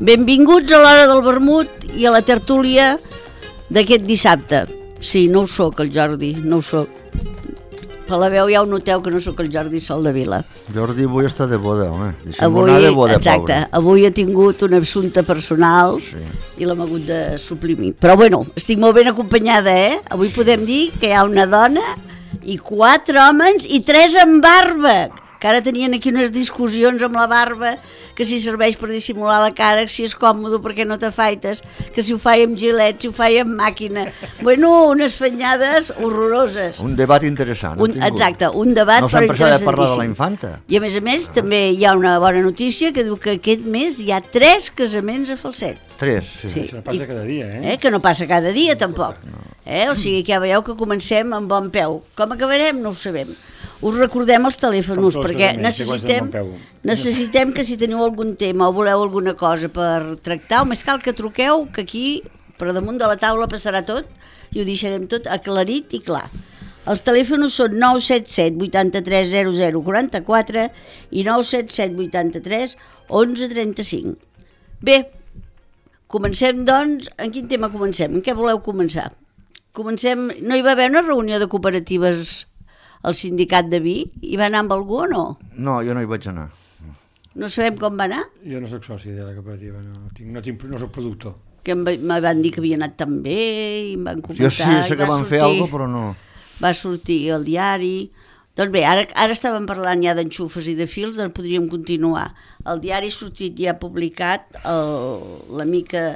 Benvinguts a l'hora del vermut i a la tertúlia d'aquest dissabte. Sí, no ho soc, el Jordi, no ho soc. Per la veu ja ho noteu que no sóc el Jordi Soldevila. Jordi avui està de boda, home. Deixem-ho anar de boda, exacte, pobre. Avui he tingut un assumpte personal i l'hem hagut de suprimir. Però bueno, estic molt ben acompanyada, Avui podem dir que hi ha una dona i 4 homes i 3 amb barba. Que ara tenien aquí unes discussions amb la barba, que si serveix per dissimular la cara, que si és còmode perquè no t'afaites, que si ho faig amb gilet, si ho faig amb màquina. Bueno, unes fanyades horroroses. Un debat interessant. Exacte, un debat no sempre s'ha de parlar de la infanta. I a més, també hi ha una bona notícia que diu que aquest mes hi ha 3 casaments a Falset. 3, sí. Això no passa cada dia, Que no passa cada dia, tampoc. O sigui que ja veieu que comencem amb bon peu. Com acabarem, no ho sabem. Us recordem els telèfons, perquè necessitem que si teniu algun tema o voleu alguna cosa per tractar, o més cal que truqueu, que aquí, per damunt de la taula, passarà tot i ho deixarem tot aclarit i clar. Els telèfons són 977 83 00 44 i 977 83 11 35. Bé, comencem doncs. En quin tema comencem? En què voleu començar? Comencem. No hi va haver una reunió de cooperatives al sindicat de vi? Hi va anar amb algú o no? No, jo no hi vaig anar. No sabem com va anar? Jo no soc soci de la cooperativa, no soc productor. Que em van dir que havia anat tan bé i em van comentar. Jo sí, sé que van fer alguna cosa, però no. Va sortir al diari. Doncs bé, ara estàvem parlant ja d'enxufes i de fils, doncs podríem continuar. El diari ha sortit i ha publicat la mica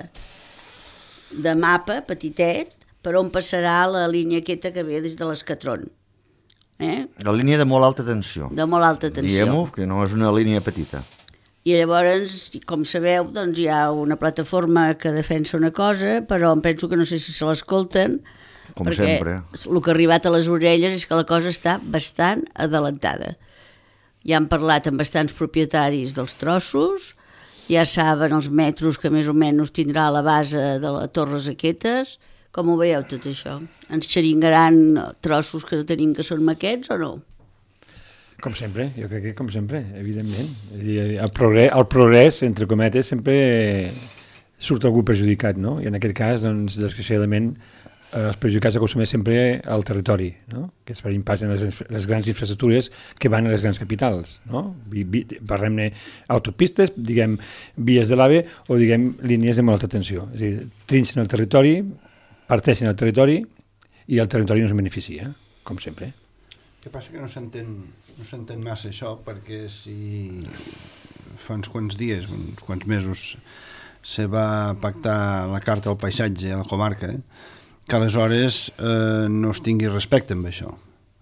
de mapa, petitet, per on passarà la línia aquesta que ve des de l'Escatron. La línia de molt alta tensió. De molt alta tensió. Diguem-ho, que no és una línia petita. I llavors, com sabeu, doncs hi ha una plataforma que defensa una cosa, però em penso que no sé si se l'escolten. Com sempre. El que ha arribat a les orelles és que la cosa està bastant adelantada. Ja han parlat amb bastants propietaris dels trossos, ja saben els metros que més o menys tindrà la base de les torres aquestes. Com ho veieu tot això? Ens xeringaran trossos que tenim que són maquets o no? Com sempre, jo crec que com sempre, evidentment. El progrés, entre cometes, sempre surt algú perjudicat, no? I en aquest cas, doncs, desgraciadament, els perjudicats acostumem sempre al territori, no? Que es faran pas en les grans infraestructures que van a les grans capitals, no? Parlem-ne autopistes, diguem vies de l'AVE o diguem línies de molt alta tensió. És a dir, trinxen el territori, parteixen el territori i el territori no es beneficia, com sempre. El que passa que no s'entén massa això, perquè si fa uns quants dies, uns quants mesos, se va pactar la carta del paisatge a la comarca, que aleshores no es tingui respecte amb això.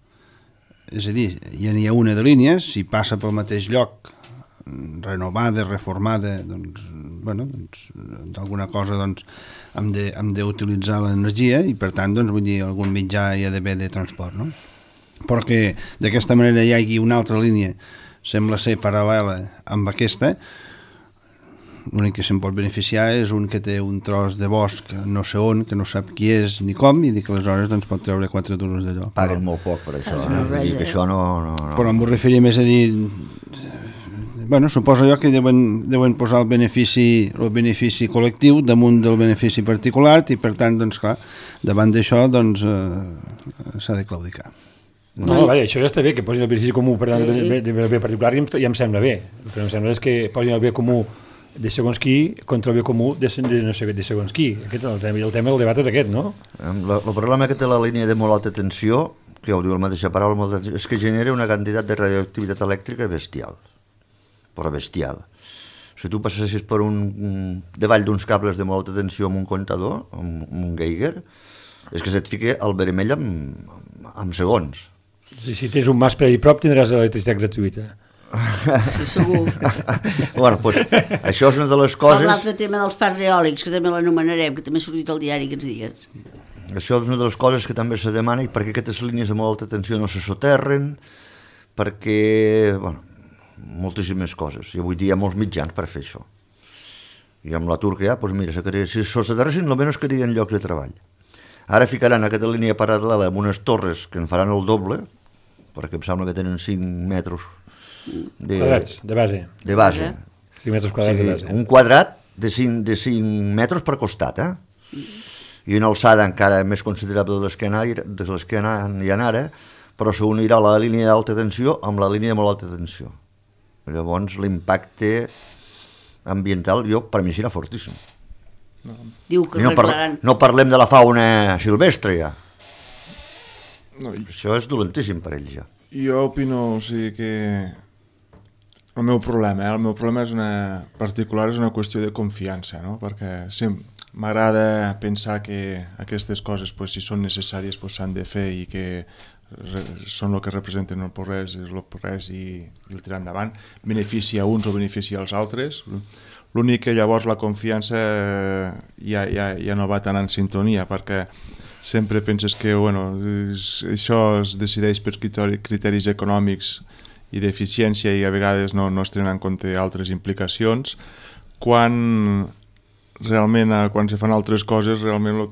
És a dir, ja n'hi ha una de línies, si passa pel mateix lloc, renovada, reformada, doncs, bueno, d'alguna cosa doncs, hem d'utilitzar l'energia i per tant, doncs, vull dir, algun mitjà hi ha d'haver de transport, no? Però que d'aquesta manera hi hagi una altra línia, sembla ser paral·lela amb aquesta, l'únic que se'n pot beneficiar és un que té un tros de bosc no sé on, que no sap qui és ni com, i que aleshores doncs, pot treure 4 duros d'allò. Paguen molt poc per això, vull dir que això no. Però em vull referir més a dir... Bueno, suposo jo que deuen posar el benefici col·lectiu damunt del benefici particular i per tant, doncs clar, davant d'això doncs s'ha de claudicar. No, vale, això ja està bé, que posin el benefici comú per tant, el bé particular ja em sembla bé. El que em sembla és que posin el bé comú de segons qui contra el bé comú de segons qui. El tema del debat és aquest, no? El problema que té la línia de molt alta tensió, que ja ho diu la mateixa paraula, és que genera una quantitat de radioactivitat elèctrica bestial. Però bestial. Si tu passessis per davall d'uns cables de molt alta tensió amb un comptador, amb un Geiger, és que se't fica el vermell en segons. Si tens un mas per allà prop tindràs electricitat gratuïta. Sí, segur. Bueno, doncs, això és una de les coses... L'altre tema dels parcs eòlics, que també l'anomenarem, que també ha sortit al diari aquests dies. Això és una de les coses que també se demana i perquè aquestes línies de molt alta tensió no se soterren, perquè... Bueno, moltíssimes coses, i avui dia hi ha molts mitjans per fer això, i amb l'atur que hi ha, doncs mira, si s'aterressin almenys quedarien llocs de treball. Ara ficaran aquesta línia paral·lela amb unes torres que en faran el doble, perquè em sembla que tenen 5 metres de base. 5 metres quadrats de base. Un quadrat de 5 metres per costat, i una alçada encara més considerable de les que hi ha ara, però s'unirà la línia d'alta tensió amb la línia de molt alta tensió. Llavors l'impacte ambiental per mi serà fortíssim. Diu que no parlem de la fauna silvestre ja. Això és dolentíssim per ells ja. Jo opino, que el meu problema és una qüestió de confiança, no? Perquè m'agrada pensar que aquestes coses, si són necessàries, s'han de fer i que són el que representen el progrés i el tirar endavant, beneficia uns o beneficia els altres. L'únic que llavors la confiança ja no va tan en sintonia, perquè sempre penses que això es decideix per criteris econòmics i d'eficiència i a vegades no es tenen en compte altres implicacions, quan se fan altres coses, realment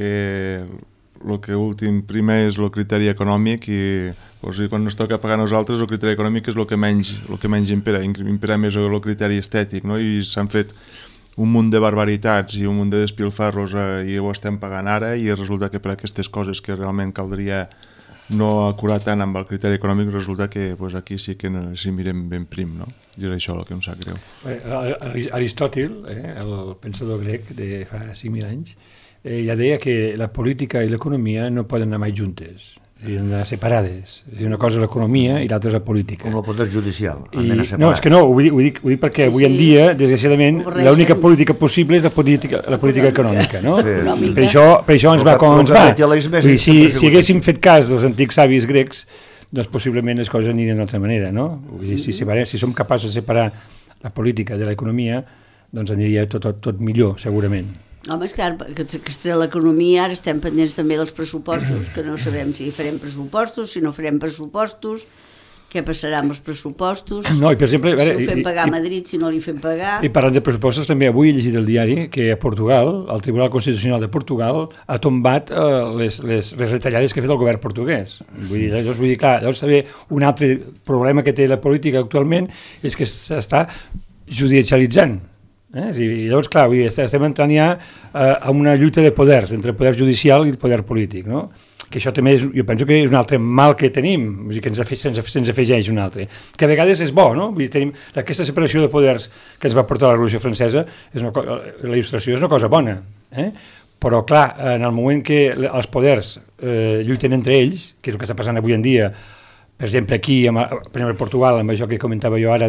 el que últim primer és el criteri econòmic i quan ens toca pagar a nosaltres el criteri econòmic és el que menys impera més el criteri estètic, no? I s'han fet un munt de barbaritats i un munt de despilfarros i ho estem pagant ara i resulta que per aquestes coses que realment caldria no acurar tant amb el criteri econòmic resulta que aquí sí que s'hi mirem ben prim, no? I és això el que em sap greu. Aristòtil, el pensador grec de fa 5.000 anys, ja deia que la política i l'economia no poden anar mai juntes, han d'anar separades. Una cosa és l'economia i l'altra és la política. Com el poder judicial, han d'anar separades. No, és que no, ho dic perquè avui en dia, desgraciadament, l'única política possible és la política econòmica, no? Sí. Per això ens va com ens va. Si haguéssim fet cas dels antics savis grecs, doncs possiblement les coses anirien d'altra manera, no? Si som capaços de separar la política de l'economia, doncs aniria tot millor, segurament. Home, és clar, que l'economia, ara estem pendents també dels pressupostos, que no sabem si farem pressupostos, si no farem pressupostos, què passarà amb els pressupostos, no, i per exemple, si ho fem pagar a Madrid, si no li fem pagar... I parlant de pressupostos, també avui he llegit el diari que a Portugal, el Tribunal Constitucional de Portugal ha tombat les retallades que ha fet el govern portuguès. Vull dir, clar, llavors també un altre problema que té la política actualment és que s'està judicialitzant. Llavors, clar, estem entrant ja a una lluita de poders, entre el poder judicial i el poder polític, no? Que això també jo penso que és un altre mal que tenim, vull dir que se'ns afegeix un altre, que a vegades és bo, no? Vull dir, tenim aquesta separació de poders que ens va portar la Revolució Francesa, la il·lustració és una cosa bona, però clar, en el moment que els poders lluiten entre ells, que és el que està passant avui en dia, per exemple, aquí, per exemple, a Portugal, amb això que comentava jo ara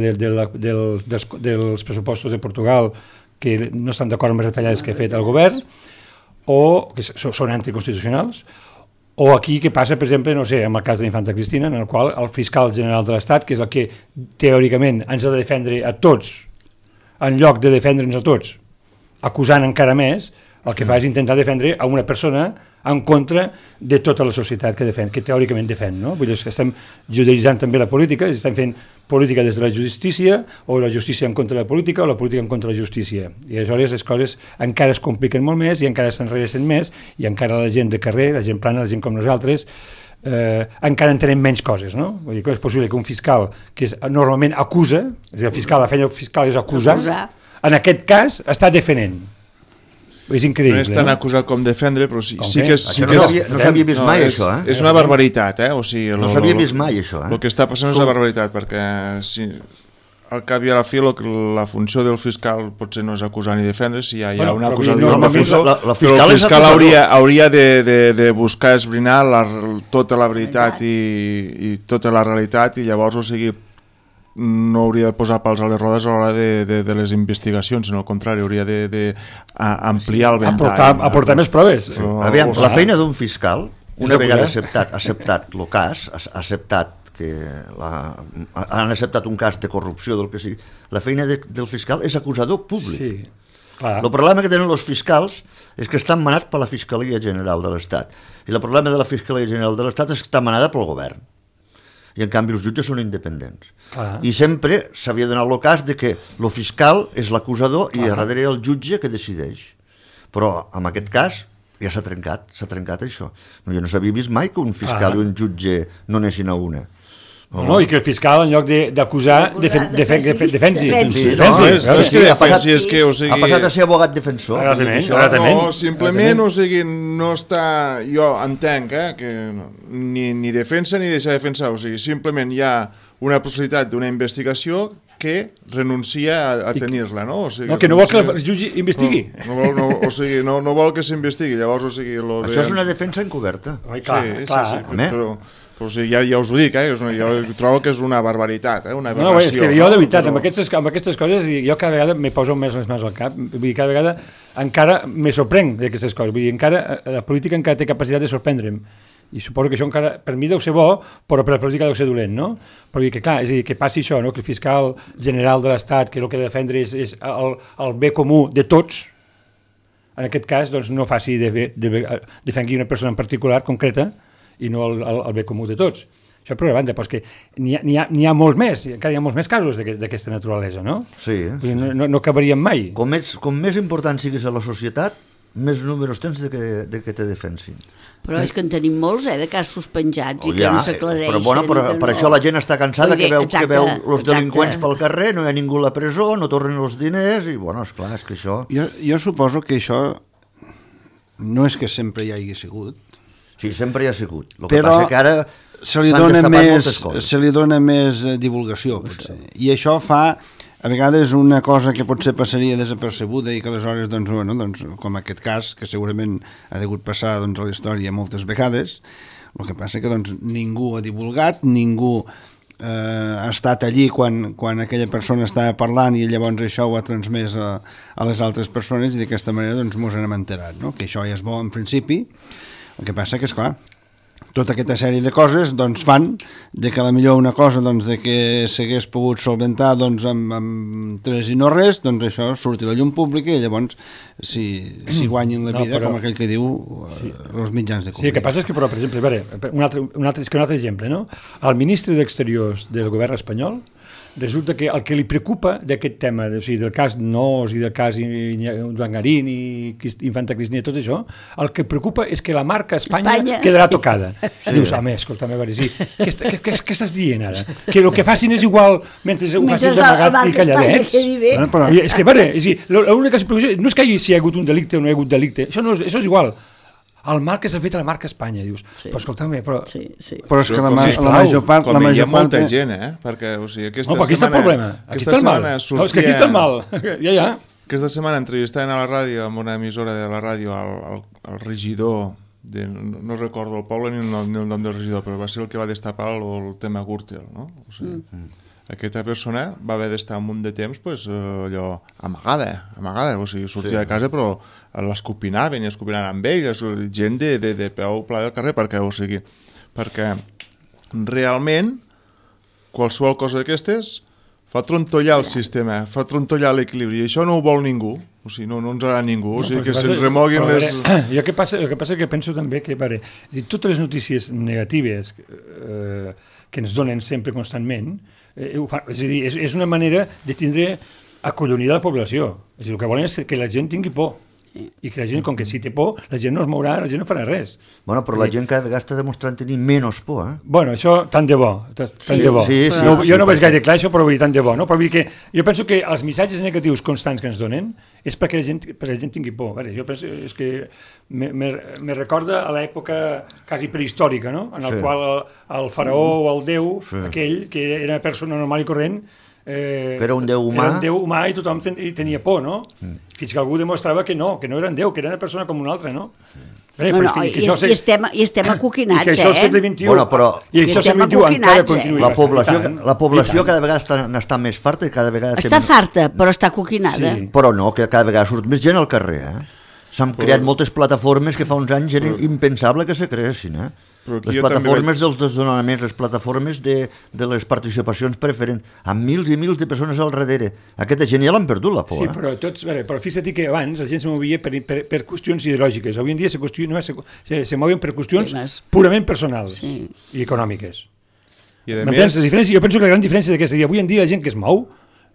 dels pressupostos de Portugal, que no estan d'acord amb les retallades que ha fet el govern, o que són anticonstitucionals, o aquí què passa, per exemple, no sé, amb el cas de l'Infanta Cristina, en el qual el fiscal general de l'Estat, que és el que teòricament ens ha de defendre a tots, en lloc de defendre'ns a tots, acusant encara més, el que fa és intentar defendre a una persona en contra de tota la societat que teòricament defèn, no? Vull dir que estem judicialitzant també la política, estem fent política des de la justícia, o la justícia en contra de la política, o la política en contra de la justícia. I aleshores les coses encara es compliquen molt més i encara s'enrevesen més i encara la gent de carrer, la gent plana, la gent com nosaltres, encara entenem menys coses, no? Vull dir que és possible que un fiscal que normalment acusa, és a dir, la feina del fiscal és acusar, en aquest cas està defendent. És increïble. No és tan acusat com defendre, però sí que és... No s'havia vist mai, això, És una barbaritat, O sigui, no s'havia vist mai, això, El que està passant és una barbaritat, perquè al cap i a la fi la funció del fiscal potser no és acusar ni defendre, si hi ha una acusació però el fiscal hauria de buscar esbrinar tota la veritat i tota la realitat i llavors, o sigui, no hauria de posar pals a les rodes a l'hora de les investigacions, sinó al contrari, hauria d'ampliar el ventall. Aportar més proves. Aviam, la feina d'un fiscal, una vegada acceptat el cas, han acceptat un cas de corrupció del que sigui, la feina del fiscal és acusador públic. Sí, clar. El problema que tenen els fiscals és que estan manats per la Fiscalia General de l'Estat, i el problema de la Fiscalia General de l'Estat és que està manada pel govern, i en canvi els jutges són independents. I sempre s'havia donat el cas de que el fiscal és l'acusador i a darrere el jutge que decideix. Però en aquest cas ja s'ha trencat això. Jo no s'havia vist mai que un fiscal i un jutge no anessin a una. No, i que el fiscal, en lloc d'acusar, defensi. Ha passat a ser abogat defensor. No, simplement, o sigui, no està... Jo entenc que ni defensa ni deixa defensar, o sigui, simplement hi ha una possibilitat d'una investigació que renuncia a tenir-la, no? O sigui, que no vol que el jutge investigui. O sigui, no vol que s'investigui, llavors, o sigui... Això és una defensa encoberta. Sí, però... O sigui, ja us ho dic, jo trobo que és una barbaritat, una aberració. No, és que jo, de veritat, amb aquestes coses, jo cada vegada me poso més les mans al cap, vull dir, cada vegada encara me sorprenc d'aquestes coses, vull dir, encara la política encara té capacitat de sorprendre'm, i suposo que això encara, per mi deu ser bo, però per la política deu ser dolent, no? Però dir que, clar, és a dir, que passi això, no? Que el fiscal general de l'Estat, que el que ha de defendre és el bé comú de tots, en aquest cas, doncs no faci defengui una persona en particular, concreta, i no el bé comú de tots. Això per una banda, però és que n'hi ha molts més, encara hi ha molts més casos d'aquesta naturalesa, no? Sí. No acabaríem mai. Com més important siguis a la societat, més números tens de que te defensin. Però és que en tenim molts, de casos penjats i que no s'aclareixen. Però per això la gent està cansada, que veu els delinqüents pel carrer, no hi ha ningú a la presó, no tornen els diners, i bueno, esclar, és que això... Jo suposo que això no és que sempre hi hagi sigut. Sí, sempre hi ha sigut. El que passa que ara se li dona més divulgació, potser. I això fa, a vegades, una cosa que potser passaria desapercebuda i que aleshores, doncs, com aquest cas, que segurament ha degut passar a la història moltes vegades, el que passa que ningú ha divulgat, ningú ha estat allí quan aquella persona estava parlant i llavors això ho ha transmès a les altres persones i d'aquesta manera ens n'hem enterat, no? Que això ja és bo en principi. El que passa que, esclar, tota aquesta sèrie de coses fan de que potser una cosa de que s'hagués pogut solventar amb tres i no res, això surti a la llum pública i llavors si guanyin la vida, com aquell que diu els mitjans de comunicació. Sí, el que passa és que, però, per exemple, un altre exemple, no? El ministre d'Exteriors del govern espanyol resulta que el que li preocupa d'aquest tema, o sigui, del cas Nos i del cas Duangarín i Infanta Cristina i tot això, el que preocupa és que la marca Espanya quedarà tocada. Sí. Dius, home, escolta'm, a veure, sí, què estàs dient ara? Que el que facin és igual mentre ho facin d'amagat i calladets? És que, a veure, l'única preocupació no és que si hi ha hagut un delicte o no hi ha hagut delicte, això és igual. El mal que s'ha fet a la marca Espanya, dius. Sí. Però escolta'm, però... Sí. Però és que la major part... Com hi ha molta gent, perquè, o sigui, aquesta setmana... No, però aquí està el problema. Aquí està el mal. No, és que aquí està el mal. Ja. Aquesta setmana entrevistaven a la ràdio, amb una emissora de la ràdio, el regidor, no recordo el poble ni el nom del regidor, però va ser el que va destapar el tema Gürtel, no? O sigui, aquesta persona va haver d'estar un munt de temps allò amagada, o sigui, sortia de casa però l'escopinaven i escopinaven amb ell, gent de peu pla del carrer, perquè realment qualsevol cosa d'aquestes fa trontollar el sistema, fa trontollar l'equilibri, i això no ho vol ningú, o sigui, no ens agrada ningú, o sigui, que se'n remoguin les... El que passa és que penso també que, totes les notícies negatives que ens donen sempre constantment, és a dir, és una manera de tindre acollonida la població. És a dir, el que volen és que la gent tingui por. I que la gent, com que si té por, la gent no es mourà, la gent no farà res. Bueno, però la gent cada vegada està demostrant tenir menys por, Bueno, això tant de bo, Sí, jo no veig gaire clar això, però vull dir tant de bo, no? Però vull dir que jo penso que els missatges negatius constants que ens donen és perquè la gent tingui por. Jo penso és que me recorda a l'època quasi prehistòrica, no? En el qual el faraó o el déu, aquell que era una persona normal i corrent, era un déu humà i tothom tenia por, no? Fins que algú demostrava que no era un déu, que era una persona com una altra, no? I estem acoquinats, I que això al segle XXI, i això al segle XXI encara continua. La població cada vegada n'està més farta i cada vegada... Està farta, però està acoquinada. Però no, que cada vegada surt més gent al carrer, S'han creat moltes plataformes que fa uns anys era impensable que se creessin, Les plataformes dels desnonaments, les plataformes de les participacions preferents, amb mils i mils de persones al darrere. Aquesta gent ja l'han perdut, la por. Sí, però fixa't que abans la gent se movia per qüestions ideològiques. Avui en dia se mouen per qüestions purament personals i econòmiques. I a més... Jo penso que la gran diferència d'aquesta dia, avui en dia la gent que es mou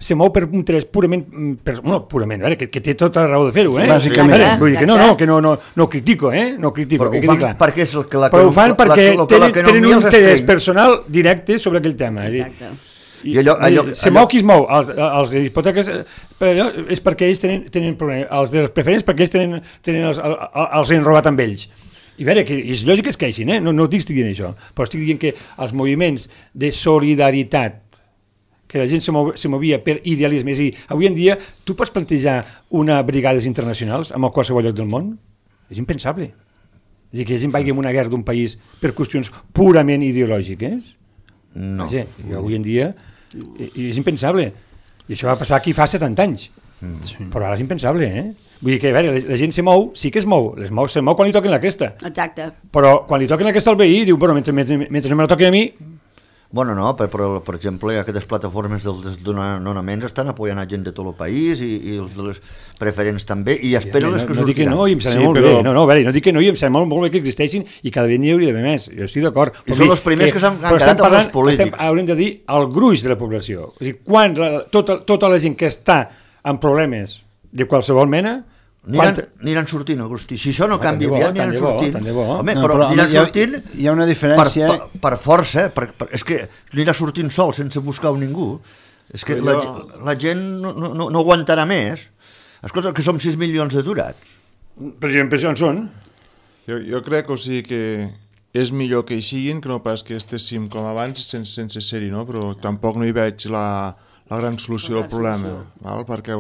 se mou per un interès purament, que té tota la raó de fer-ho, Bàsicament. Vull dir que no critico, no critico. Però ho fan perquè és però ho fan perquè tenen un interès personal directe sobre aquell tema. Exacte. Se mou qui es mou, els hipoteques és perquè ells tenen problemes, els de les preferents perquè ells els han robat amb ells. I a veure, que és lògic que es queixin, no estic dient això, però estic dient que els moviments de solidaritat, que la gent se movia per idealisme, és a dir, avui en dia tu pots plantejar una brigades internacionals en qualsevol lloc del món? És impensable. És a dir, que la gent vagi en una guerra d'un país per qüestions purament ideològiques? No. Avui en dia és impensable. I això va passar aquí fa 70 anys. Però ara és impensable, Vull dir que, a veure, la gent se mou, sí que es mou quan li toquen la cresta. Exacte. Però quan li toquen la cresta al veí, diu, bueno, mentre no me la toquen a mi... Bueno, no, per exemple, aquestes plataformes dels desnonaments estan apoyant a gent de tot el país i els de les preferents també, i espero les que sortiran. No dic que no, i em sembla molt bé. No, no dic que no, i em sembla molt bé que existeixin i cada dia n'hi hauria d'haver més. Jo estic d'acord. I són els primers que s'han quedat amb els polítics. Haurem de dir el gruix de la població. És a dir, quan tota la gent que està amb problemes de qualsevol mena... Aniran sortint, Agustí. Si això no canvia aviat, aniran sortint. Home, però aniran sortint... Hi ha una diferència... Per força, és que anirà sortint sol sense buscar ningú. És que la gent no aguantarà més. Escolta, que som 6 milions d'aturats. Per exemple, on són? Jo crec, que és millor que hi siguin que no pas que estéssim com abans sense ser-hi, no? Però tampoc no hi veig la gran solució del problema, perquè,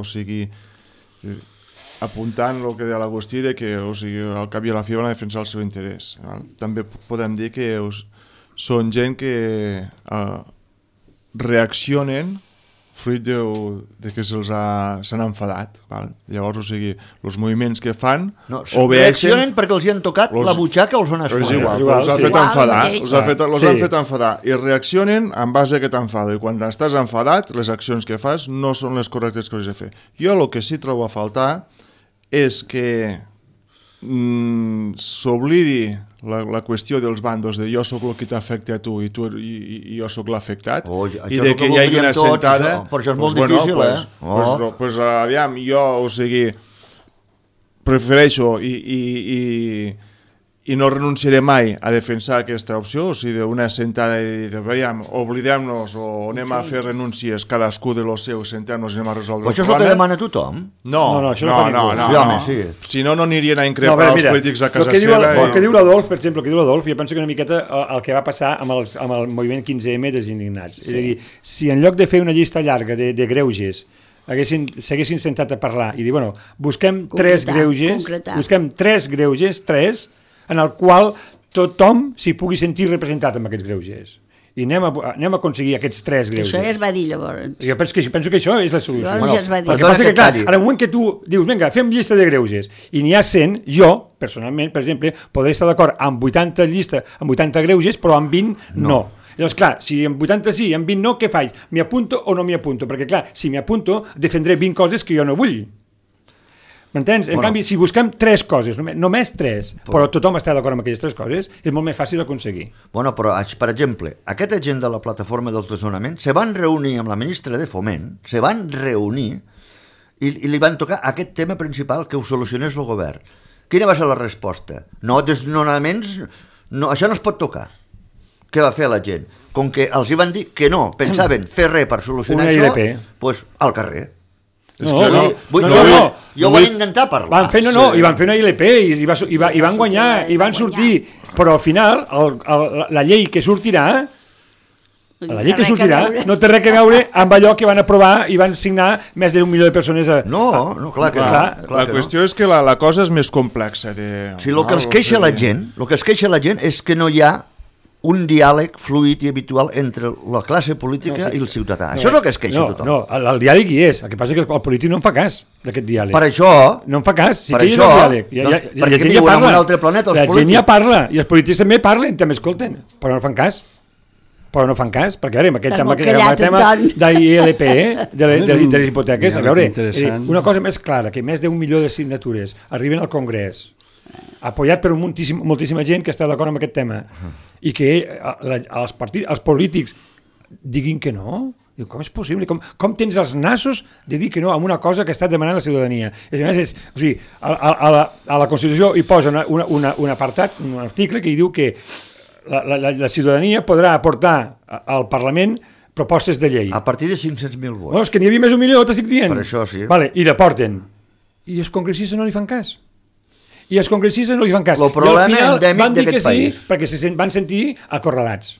apuntant el que deia l'Agustí, que al cap i a la fi van a defensar el seu interès. També podem dir que són gent que reaccionen fruit de que s'han enfadat. Llavors, els moviments que fan... Reaccionen perquè els hi han tocat la butxaca o els han esforat. És igual, els ha fet enfadar. Els han fet enfadar. I reaccionen en base a aquest enfado. I quan estàs enfadat, les accions que fas no són les correctes que has de fer. Jo el que sí trobo a faltar és que s'oblidi la qüestió dels bandos de jo sóc el que t'afecta a tu i jo sóc l'afectat i de que hi hagi una sentada però això és molt difícil, doncs aviam, jo prefereixo i no renunciaré mai a defensar aquesta opció, d'una sentada i dir, veiem, oblidem-nos o anem a fer renúncies cadascú de lo seu, sentem-nos i anem a resoldre el problema. Però això és el que demana tothom? No. Si no anirien a increpar els polítics a casa seva. El que diu l'Adolf, per exemple, jo penso que una miqueta el que va passar amb el moviment 15M dels indignats. És a dir, si en lloc de fer una llista llarga de greuges s'haguessin sentat a parlar i dir, bueno, busquem tres greuges, en el qual tothom s'hi pugui sentir representat amb aquests greuges. I anem a aconseguir aquests 3 greuges. Això ja es va dir, llavors. Jo penso que això és la solució. Ja es va dir. El que passa que, clar, en el moment que tu dius, vinga, fem llista de greuges, i n'hi ha 100, jo, personalment, per exemple, podré estar d'acord amb 80 greuges, però amb 20 no. Llavors, clar, si amb 80 sí, amb 20 no, què faig? M'hi apunto o no m'hi apunto? Perquè, clar, si m'hi apunto, defendré 20 coses que jo no vull. M'entens? En canvi, si busquem 3 coses, només 3, però tothom està d'acord amb aquelles 3 coses, és molt més fàcil d'aconseguir. Bueno, però, per exemple, aquesta gent de la plataforma del desnonament se van reunir amb la ministra de Foment, i li van tocar aquest tema principal que ho solucionés el govern. Quina va ser la resposta? No, desnonaments, no, això no es pot tocar. Què va fer la gent? Com que els hi van dir que no, pensaven fer res per solucionar això, doncs al carrer. Jo vaig intentar parlar. I van fer una ILP i van guanyar i van sortir, però al final la llei que sortirà no té res a veure amb allò que van aprovar i van signar més d'1 milió de persones. No, clar que no. La qüestió és que la cosa és més complexa. Si el que es queixa la gent és que no hi ha un diàleg fluid i habitual entre la classe política i el ciutadà. Això és el que es queixa tothom. No, el diàleg hi és. El que passa és que el polític no en fa cas d'aquest diàleg. Per això... No en fa cas. Per això... Perquè viuen en un altre planeta, els polítics. La gent ja parla, i els polítics també parlen, també escolten, però no fan cas. Perquè a veure, amb aquest tema d'ILP, de les hipoteques, a veure, una cosa més clara, que més d'1 milió de signatures arriben al Congrés, apoyat per moltíssima gent que està d'acord amb aquest tema, i que els polítics diguin que no, Diu, com és possible? Com tens els nassos de dir que no a una cosa que està demanant la ciutadania? A més, o sigui, a la Constitució hi posa un apartat, un article que hi diu que la ciutadania podrà aportar al Parlament propostes de llei. A partir de 500.000 vots. No, és que n'hi havia més d'un milió, t'estic dient. Per això sí. Vale, i la porten. I els congressistes no li fan cas. I els congressistes no li fan cas. El problema endèmic d'aquest país. Perquè van sentir acorralats.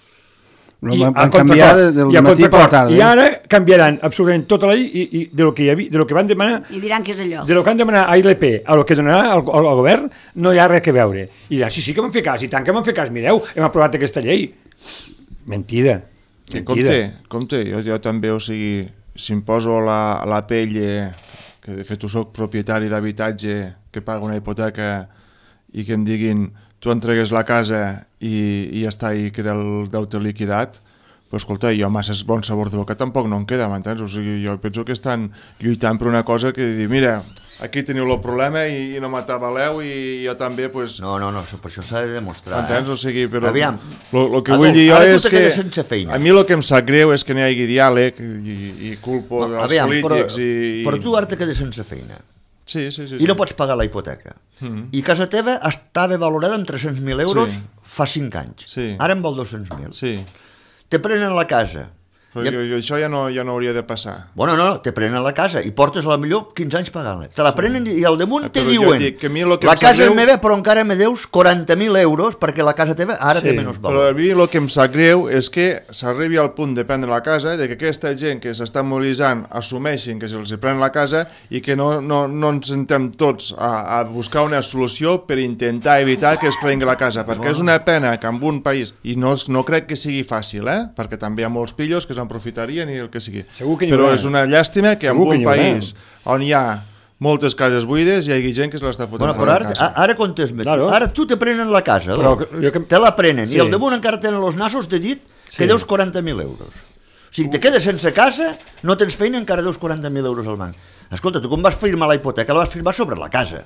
Van canviar del matí per la tarda. I ara canviaran absolutament tota la llei i de lo que hi havia, de lo que van demanar... I diran que és allò. De lo que han demanat a ILP, a lo que donarà al govern, no hi ha res que veure. I diran, sí que m'han fet cas, i tant que m'han fet cas, mireu, hem aprovat aquesta llei. Mentida. Compte, jo també, o sigui, si em poso la pell, que de fet soc propietari d'habitatge, que paga una hipoteca, i que em diguin, tu entregues la casa i ja està, i queda el deute liquidat, però escolta, jo massa bon sabor de boca tampoc no em queda, m'entens? O sigui, jo penso que estan lluitant per una cosa que dir, mira, aquí teniu el problema i no m'atabaleu i jo també, pues... No, per això s'ha de demostrar. M'entens? O sigui, però... Aviam. El que vull dir jo és que... sense feina. A mi el que em sap greu és que no hi hagi diàleg i culpo dels polítics però tu ara te quedes sense feina. Sí. I no pots pagar la hipoteca. I casa teva estava valorada en 300.000 euros fa 5 anys. Sí. Ara en val 200.000. Sí. Te prenen la casa. Però això ja no hauria de passar. Bueno, no, te prenen la casa i portes a la millor 15 anys pagant-la. Te la prenen i al damunt te diuen la casa és meva però encara me deus 40.000 euros perquè la casa teva ara té menys valor. Però a mi el que em sap greu és que s'arribi al punt de prendre la casa, de que aquesta gent que s'està mobilitzant assumeixin que se'ls pren la casa i que no ens sentem tots a buscar una solució per intentar evitar que es prengui la casa, perquè és una pena que en un país, i no crec que sigui fàcil, perquè també hi ha molts pillos que aprofitarien i el que sigui. Però és una llàstima que en un país on hi ha moltes cases buides hi hagi gent que se l'està fotent fora de casa. Ara contesme, ara tu te prenen la casa, te la prenen i al damunt encara tenen els nassos de dit que deus 40.000 euros. O sigui, te quedes sense casa, no tens feina, encara deus 40.000 euros al banc. Escolta, tu com vas firmar la hipoteca, la vas firmar sobre la casa.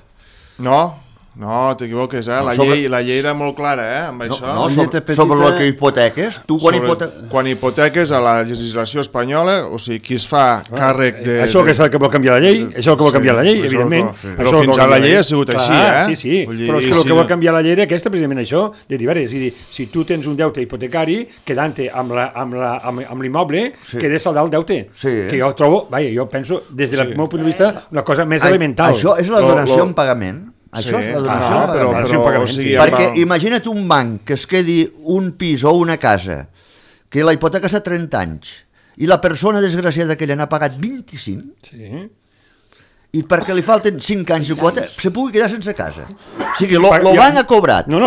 No, t'equivoques, la llei era molt clara, amb això. No, sobre el que hipoteques, tu quan hipoteques a la legislació espanyola, o sigui, qui es fa càrrec de... Això que és el que vol canviar la llei, evidentment. Però fins ara la llei ha sigut així, Sí, però és que el que vol canviar la llei era aquesta, precisament això, de dir, és a dir, si tu tens un deute hipotecari, quedant-te amb l'immoble, que de saldar el deute. Que jo trobo, jo penso, des del meu punt de vista, una cosa més elemental. Això és la donació en pagament. Això és la donació en pagament. Perquè imagina't un banc que es quedi un pis o una casa que la hipoteca està 30 anys i la persona desgraciada que n'ha pagat 25 i perquè li falten 5 anys de quota se pugui quedar sense casa. O sigui, el banc ha cobrat el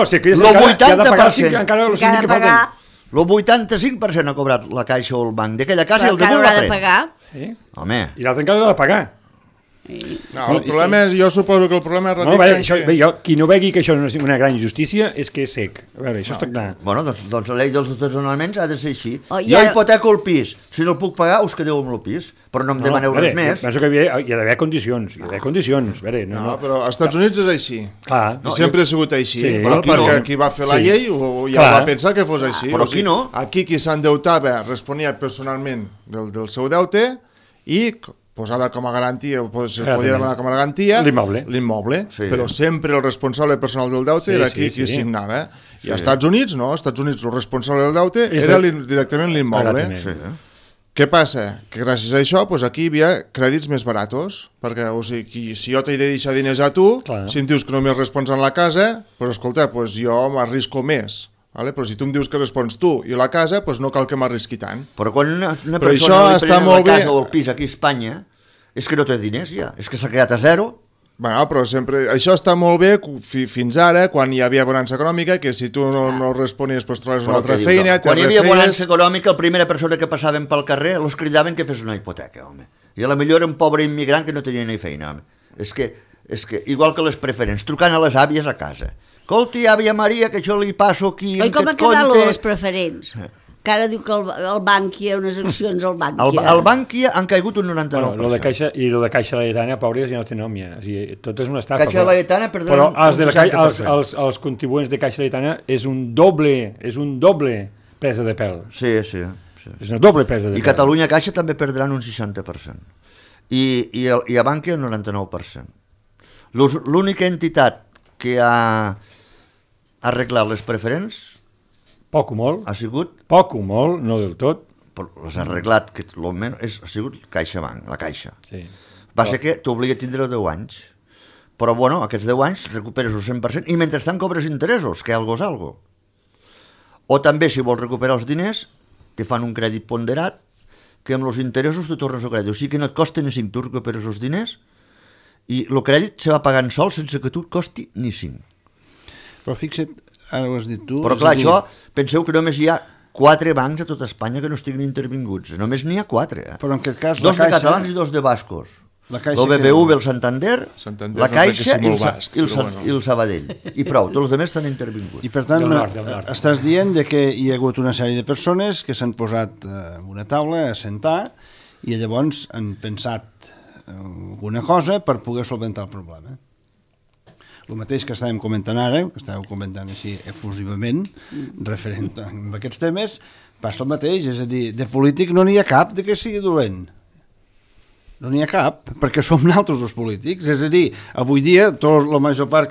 85% ha cobrat la caixa o el banc d'aquella casa i el damunt la pren. Home. I l'altre encara l'ha de pagar. No, el problema és, jo suposo que el problema és radical. Qui no vegi que això no és una gran injustícia és que és sec. A veure, això està clar. Bueno, doncs la llei dels desnonaments ha de ser així. Jo hipoteco el pis, si no el puc pagar us quedeu amb el pis, però no em demaneu res més. Penso que hi ha d'haver condicions, No, però als Estats Units és així. I sempre ha sigut així, perquè qui va fer la llei ja va pensar que fos així. Però aquí no. Aquí qui s'endeutava responia personalment del seu deute i posava com a garantia, se podia demanar com a garantia l'immoble, però sempre el responsable personal del deute era qui signava. I als Estats Units no, als Estats Units el responsable del deute era directament l'immoble. Què passa? Que gràcies a això aquí hi havia crèdits més baratos, perquè si jo t'he de deixar diners a tu, si em dius que només respons en la casa, però escolta, jo m'arrisco més. Però si tu em dius que respons tu i la casa, no cal que m'arrisqui tant. Però quan una persona li prenen la casa o el pis aquí a Espanya, és que no té diners ja, és que s'ha quedat a zero. Però sempre... Això està molt bé fins ara, quan hi havia bonança econòmica, que si tu no responies, trobaves una altra feina... Quan hi havia bonança econòmica, la primera persona que passaven pel carrer els cridaven que fes una hipoteca, home. I a la millor era un pobre immigrant que no tenia ni feina, home. És que igual que les preferents, trucant a les àvies a casa. Escolti, àvia Maria, que jo li passo aquí... I com ha quedat les preferents? Que ara diu que el Bankia, unes accions al Bankia. Al Bankia han caigut un 99%. Lo de Caixa Laietana, pobres, ja no té nom ja. Tot és una estafa. Caixa Laietana, però els contribuents de Caixa Laietana és un doble presa de pèl. Sí. És una doble presa de I Catalunya Caixa també perdran un 60%. I a Bankia el 99%. L'única entitat que ha arreglat les preferents poc o molt, ha sigut... Poc o molt, no del tot. Les ha arreglat, que ha sigut CaixaBank, la Caixa. Sí. Va ser que t'obliga a tindre 10 anys. Però, bueno, aquests 10 anys recuperes el 100% i mentrestant cobres interessos, que algo és algo. O també, si vols recuperar els diners, te fan un crèdit ponderat que amb els interessos te tornes el crèdit. O sigui que no et costa ni 5, tu recuperes els diners i el crèdit se va pagant sol sense que tu et costi ni 5. Però fixa't, ara ho has dit tu... Però clar, això, penseu que només hi ha 4 bancs a tota Espanya que no estiguin intervinguts. Només n'hi ha 4. Però en aquest cas 2 de catalans i 2 de bascos. El BBV, el Santander, la Caixa i el Sabadell. I prou, tots els altres estan intervinguts. I per tant, estàs dient que hi ha hagut una sèrie de persones que s'han posat en una taula a sentar i llavors han pensat alguna cosa per poder solventar el problema. El mateix que estàvem comentant ara, que estàveu comentant així efusivament, referent a aquests temes, passa el mateix, és a dir, de polític no n'hi ha cap de que sigui dolent. No n'hi ha cap, perquè som nosaltres els polítics. És a dir, avui dia, la major part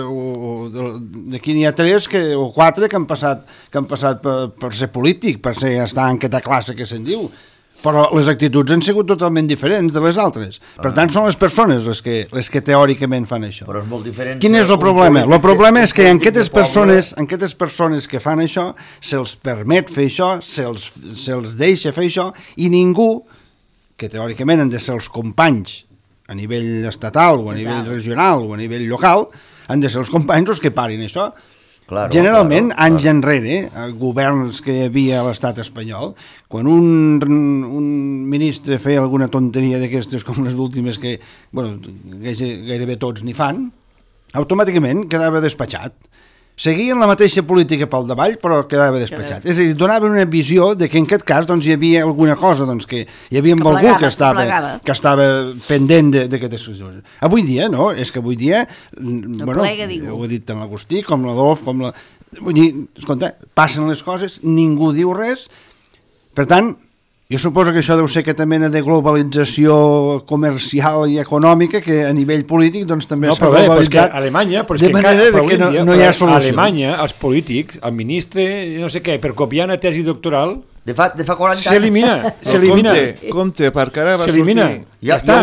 d'aquí n'hi ha 3 o 4 que han passat per ser polític, per estar en aquesta classe que se'n diu. Però les actituds han sigut totalment diferents de les altres. Per tant, són les persones les que teòricament fan això. Però és molt diferent. Quin és el problema? El problema és que en aquestes persones que fan això se'ls permet fer això, se'ls deixa fer això, i ningú, que teòricament han de ser els companys a nivell estatal o a nivell regional o a nivell local, han de ser els companys els que parin això. Generalment, anys enrere, governs que hi havia a l'estat espanyol, quan un ministre feia alguna tonteria d'aquestes com les últimes que gairebé tots n'hi fan, automàticament quedava despatxat. Seguien la mateixa política pel davall, però quedava despatxat. És a dir, donaven una visió de que en aquest cas hi havia alguna cosa, que hi havia algú que estava pendent d'aquestes coses. Avui dia, no, és que avui dia, ho he dit tant l'Agustí com l'Adolf, vull dir, escolta, passen les coses, ningú diu res, per tant, jo suposo que això deu ser aquesta mena de globalització comercial i econòmica que a nivell polític doncs també s'ha globalitzat de manera que no hi ha solució. A Alemanya, els polítics, el ministre, no sé què, per copiar una tesi doctoral, de fa 40 anys s'elimina. Compte, perquè ara va s'elimina. Ja està.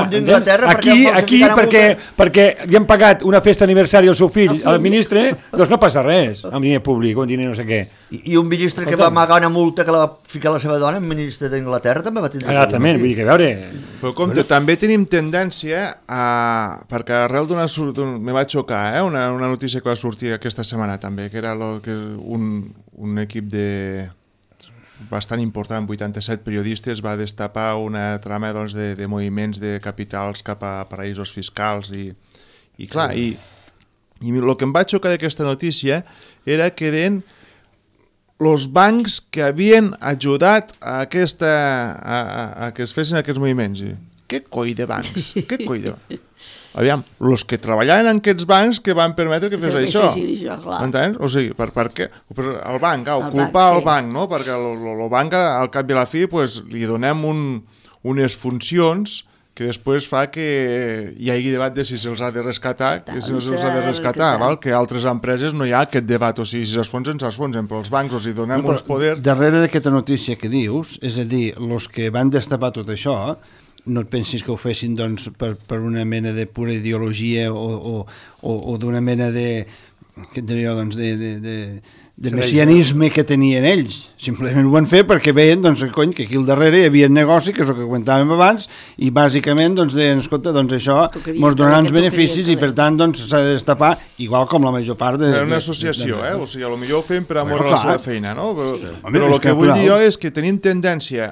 Perquè li han pagat una festa d'aniversari al seu fill, al ministre, doncs no passa res, amb diner públic o amb diner no sé què. I un ministre que va amagar una multa que la va ficar la seva dona, un ministre d'Anglaterra, també va tindre... Exactament, vull dir que a veure... Però compte, també tenim tendència a... Perquè arrel me va xocar, una notícia que va sortir aquesta setmana també, que era un equip bastant important, 87 periodistes, va destapar una trama de moviments de capitals cap a paraïsos fiscals i clar, i el que em va xocar d'aquesta notícia era que eren els bancs que havien ajudat a que es fessin aquests moviments. Què coi de bancs? Aviam, els que treballaven en aquests bancs que van permetre que fes això. Entens? O sigui, per què? El banc, culpar el banc, no? Perquè el banc, al cap i a la fi, li donem unes funcions que després fa que hi hagi debat de si se'ls ha de rescatar, que si no se'ls ha de rescatar, que altres empreses no hi ha aquest debat, o sigui, si s'esfonsen, però els bancs els hi donem uns poders... Darrere d'aquesta notícia que dius, és a dir, els que van destapar tot això, no et pensis que ho fessin doncs, per una mena de pura ideologia o d'una mena de messianisme que tenien ells. Simplement ho van fer perquè veien que aquí al darrere hi havia negoci, que és el que comentàvem abans, i bàsicament deien, escolta, això ens donarà uns beneficis i per tant s'ha de destapar, igual com la major part de... És una associació, o sigui, potser ho fem per amor a la seva feina, no? Però el que vull dir jo és que tenim tendència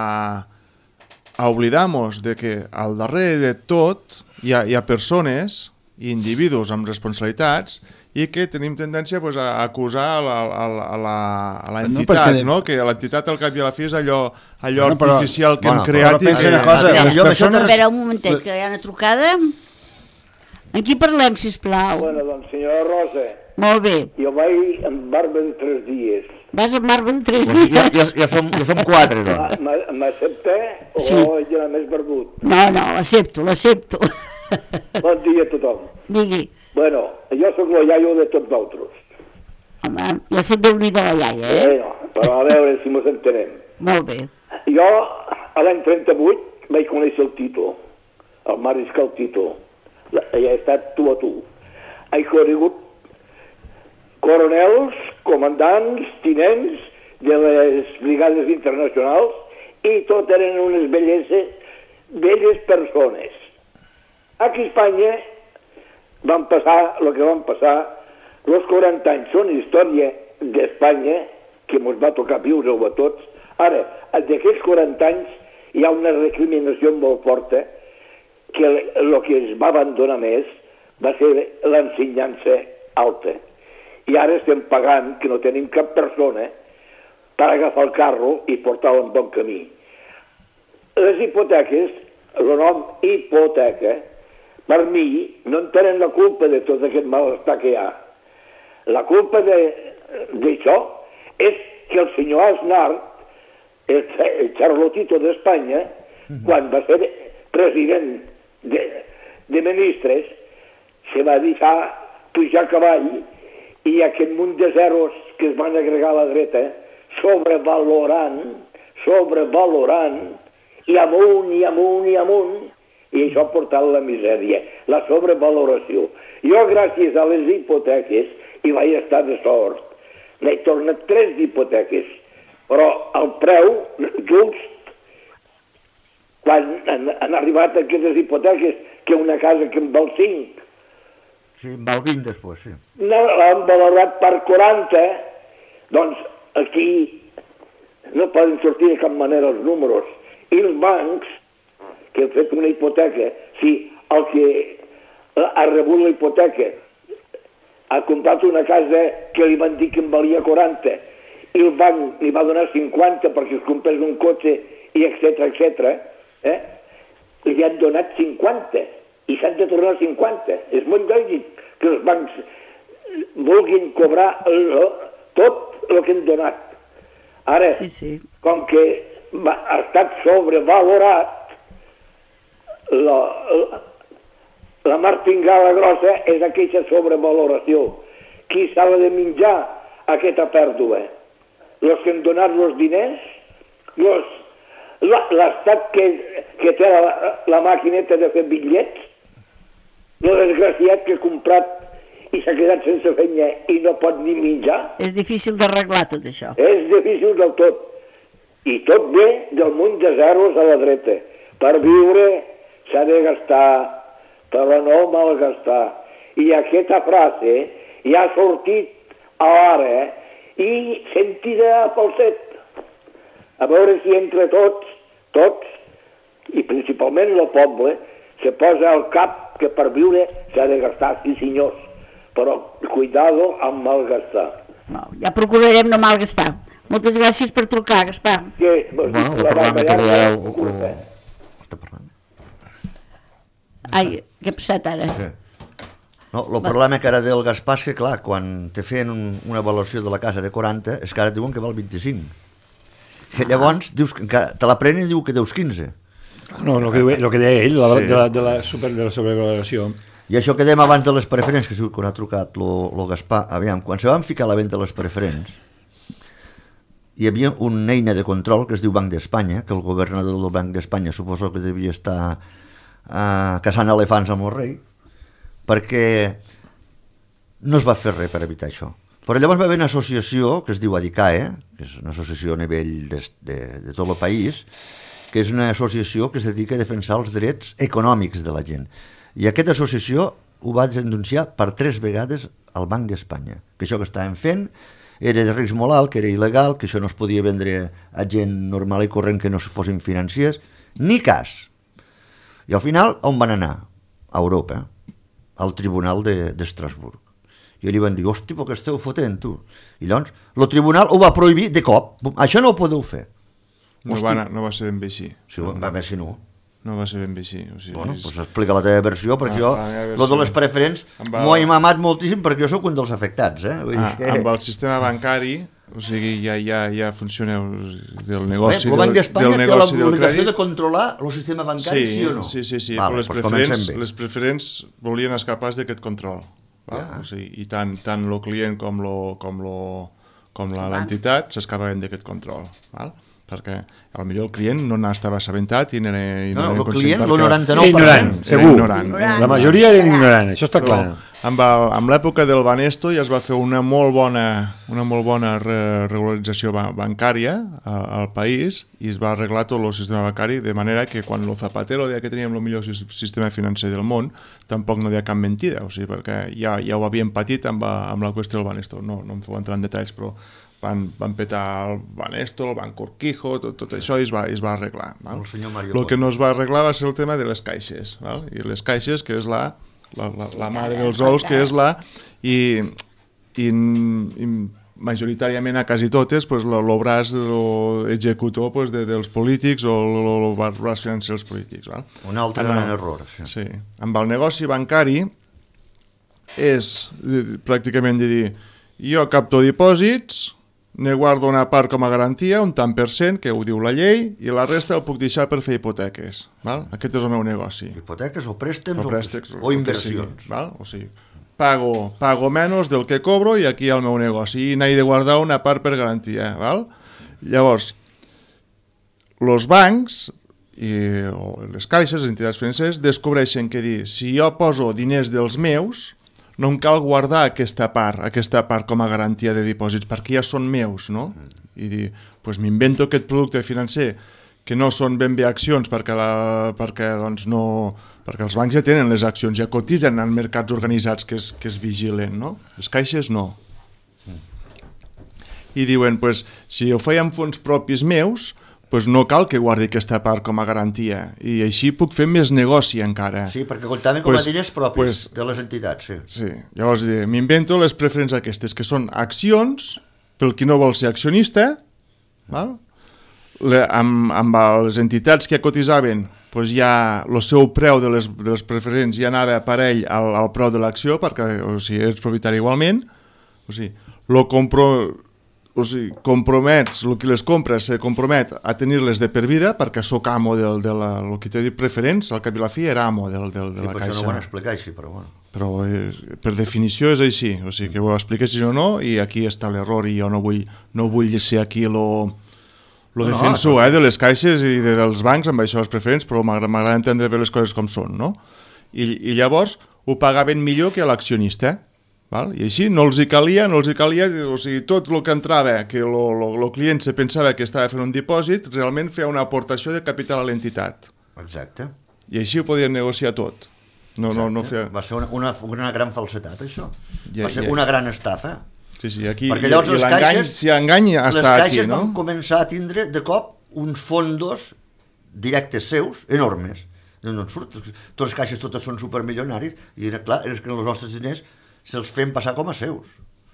a oblidar-nos de que al darrere de tot hi ha persones i individus amb responsabilitats i que tenim tendència a acusar a l'entitat, no? Que l'entitat al cap i a la fi és allò artificial que hem creat. Espera un momentet, que hi ha una trucada. Amb qui parlem, sisplau? Bueno, doncs, senyora Rosa. Molt bé. Jo vaig amb barba de 3 dies. Vas amb barba de 3 dies? Ja som 4, doncs. M'accepta o Sí. ja més barbut? No, l'accepto. Bon dia a tothom. Digui. Bueno, jo sóc el iaio de tots vosaltres. Home, ja se't Déu-n'hi-do la iaia, Però a veure si mos entenem. Molt bé. Jo, a l'any 38, vaig conèixer el Tito, el mariscal Tito. He estat tu a tu. He conegut coronels, comandants, tinents de les brigades internacionals i tot eren unes belles persones. Aquí a Espanya van passar el que van passar. Els 40 anys són història d'Espanya, que ens va tocar viure-ho a tots. Ara, d'aquests 40 anys hi ha una recriminació molt forta que el que es va abandonar més va ser l'ensenyança alta. I ara estem pagant que no tenim cap persona per agafar el carro i portar-lo en bon camí. Les hipoteques, el nom hipoteca, per mi no en tenen la culpa de tot aquest malestar que hi ha. La culpa d'això és que el senyor Aznar, el Charlotito d'Espanya, quan va ser president de ministres, se va deixar pujar a cavall i aquest munt de zeros que es van agregar a la dreta, sobrevalorant, i amunt, i això ha portat la misèria, la sobrevaloració. Jo, gràcies a les hipoteques, i vaig estar de sort, n'he tornat 3 hipoteques, però el preu just, quan han arribat aquestes hipoteques, que una casa que en val 5, sí, en val 20 després, sí. L'han valorat per 40, doncs aquí no poden sortir de cap manera els números. I els bancs, que han fet una hipoteca, si el que ha rebut la hipoteca ha comprat una casa que li van dir que en valia 40 i el banc li va donar 50 perquè es comprés un cotxe i etc, li han donat 50 i s'han de tornar 50. És molt lògic que els bancs vulguin cobrar tot el que han donat. Ara, Sí. com que ha estat sobrevalorat, la martingala grossa és aquesta sobrevaloració. Qui s'ha de menjar aquesta pèrdua? Els que han donat els diners? L'estat que té la maquineta de fer bitllets? El desgraciat que ha comprat i s'ha quedat sense feina i no pot ni menjar? És difícil d'arreglar tot això. És difícil del tot. I tot ve del munt de zeros a la dreta. Per viure s'ha de gastar, però no malgastar. I aquesta frase ja ha sortit a l'ara i sentida a falset. A veure si entre tots, i principalment el poble, se posa al cap que per viure s'ha de gastar, sí senyors, però cuidado amb malgastar. No, ja procurarem no malgastar. Moltes gràcies per trucar, Gaspar. Ai, què ha passat ara? Sí. No, el problema que ara del Gaspar és que, clar, quan te feien una avaluació de la casa de 40, és que ara et diuen que val 25. I llavors dius que te la prenen i diu que deus 15. No, el que deia ell, de la sobrevaloració. I això que dèiem abans de les preferents, que quan ha trucat el Gaspar, aviam, quan se van ficar a la venda les preferents, hi havia una eina de control que es diu Banc d'Espanya, que el governador del Banc d'Espanya suposo que devia estar caçant elefants amb el rei, perquè no es va fer res per evitar això. Però llavors va haver una associació que es diu ADICAE, que és una associació a nivell de tot el país, que és una associació que es dedica a defensar els drets econòmics de la gent. I aquesta associació ho va denunciar per 3 vegades al Banc d'Espanya, que això que estàvem fent era de risc molt alt, que era il·legal, que això no es podia vendre a gent normal i corrent que no fossin financiers, ni cas. I al final, on van anar? A Europa, al Tribunal d'Estrasburg. I li van dir, hosti, però que esteu fotent, tu. I llavors, el tribunal ho va prohibir de cop. Això no ho podeu fer. No va ser ben bé així. Sí, va bé si no. No va ser ben bé així. O sigui, bueno, doncs explica la teva versió, perquè jo, versió. el de les preferents, m'ho he mamat moltíssim perquè jo sóc un dels afectats. Vull dir que... Amb el sistema bancari, o sigui, ja funciona del negoci, el Banc d'Espanya té l'obligació de controlar el sistema bancari, sí o no? Sí. Vale, les preferents volien escapar d'aquest control. Ja. O sigui, i tant el client com l'entitat s'escapaven d'aquest control. Val? Perquè potser el client no n'estava assabentat i no era el client, el 99%. Ignorant, segur. La majoria eren ignorant, això està clar. Amb l'època del Banesto ja es va fer una molt bona regularització bancària al país i es va arreglar tot el sistema bancari de manera que quan el Zapatero deia que teníem el millor sistema financer del món tampoc no deia cap mentida, o sigui, perquè ja ho havien patit amb la qüestió del Banesto. No em feu entrar en detalls, però van petar el Banesto, el Banco Urquijo, tot això i es va arreglar. Val? El que no es va arreglar va ser el tema de les caixes. Val? I les caixes, que és la mare dels ous, que és i majoritàriament a quasi totes el braç executor dels polítics o el braç financer dels polítics. Val? Un altre gran error. Sí. Amb el negoci bancari és pràcticament de dir jo capto dipòsits, ne guardo una part com a garantia, un tant per cent, que ho diu la llei, i la resta el puc deixar per fer hipoteques. Val? Aquest és el meu negoci. Hipoteques o préstecs o inversions. Val? O sigui, pago menys del que cobro i aquí hi ha el meu negoci. I n'he de guardar una part per garantia. Val? Llavors, els bancs o les caixes, les entitats financeres, descobreixen que si jo poso diners dels meus, no em cal guardar aquesta part com a garantia de dipòsits, perquè ja són meus, no? I dir, doncs m'invento aquest producte financer, que no són ben bé accions, perquè els bancs ja tenen les accions, ja cotitzen en mercats organitzats que es vigilen, no? Les caixes no. I diuen, doncs, si ho feia amb fons propis meus, doncs no cal que guardi aquesta part com a garantia i així puc fer més negoci encara. Sí, perquè comptaven com a diners propis de les entitats. Sí. Llavors m'invento les preferents aquestes, que són accions pel qui no vol ser accionista, val? Amb les entitats que cotitzaven ja el seu preu de les preferents ja anava parell al preu de l'acció, perquè ets propietari igualment, compromets, el que les compres se compromet a tenir-les de per vida perquè sóc amo del que t'he dit preferents, al cap i la fi era amo de la caixa. Això no ho van explicar així, però bueno. Però per definició és així, o sigui que ho expliquessis o no i aquí està l'error i jo no vull ser aquí lo defensor de les caixes i dels bancs amb això dels preferents, però m'agrada entendre bé les coses com són, no? I llavors ho pagaven millor que l'accionista. Val? I així no els hi calia, o sigui, tot el que entrava, que el client se pensava que estava fent un dipòsit, realment feia una aportació de capital a l'entitat. Exacte. I així ho podien negociar tot. No feia... Va ser una gran falsetat, això. Va ser una gran estafa. Sí, aquí... Perquè llavors les caixes van començar a tindre de cop uns fondos directes seus enormes. No en surt. Totes les caixes totes són supermilionaris i clar, és que els nostres diners se'ls fem passar com a seus.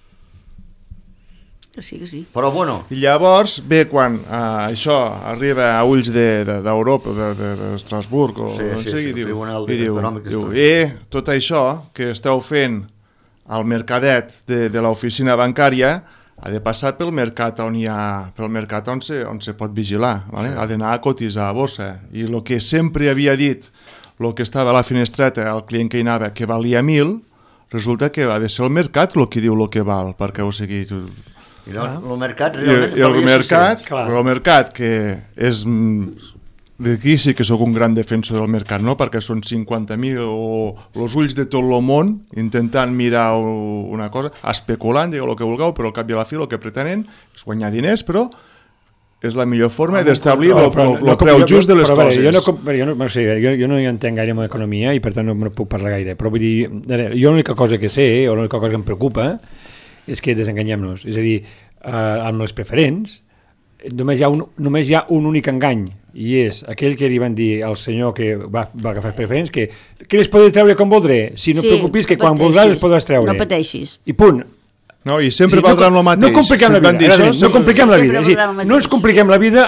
Que sí. Però bueno... I llavors ve quan això arriba a ulls d'Europa, d'Estrasburg, i diu, tot això que esteu fent al mercadet de l'oficina bancària ha de passar pel mercat on se pot vigilar, vale? Ha d'anar a cotitzar a borsa. I el que sempre havia dit, el que estava a la finestreta, el client que hi anava, que valia 1.000, resulta que ha de ser el mercat el que diu el que val, perquè o sigui... I el mercat realment... El mercat, que és... D'aquí sí que sóc un gran defensor del mercat, no? Perquè són 50.000 o els ulls de tot el món intentant mirar una cosa, especulant, digueu el que vulgueu, però al cap i a la fi el que pretenen és guanyar diners, però és la millor forma d'establir el preu just de les coses. Jo no hi entenc gaire en economia i per tant no puc parlar gaire, però vull dir, jo l'única cosa que sé o l'única cosa que em preocupa és que desenganyem-nos, és a dir, amb les preferents només hi ha un únic engany i és aquell que li van dir al senyor que va agafar preferents que les podré treure com voldré, si no et preocupis que quan voldràs les podràs treure. No pateixis. I punt. No, i sempre valdrà el mateix. No compliquem la vida, no compliquem la vida. No ens compliquem la vida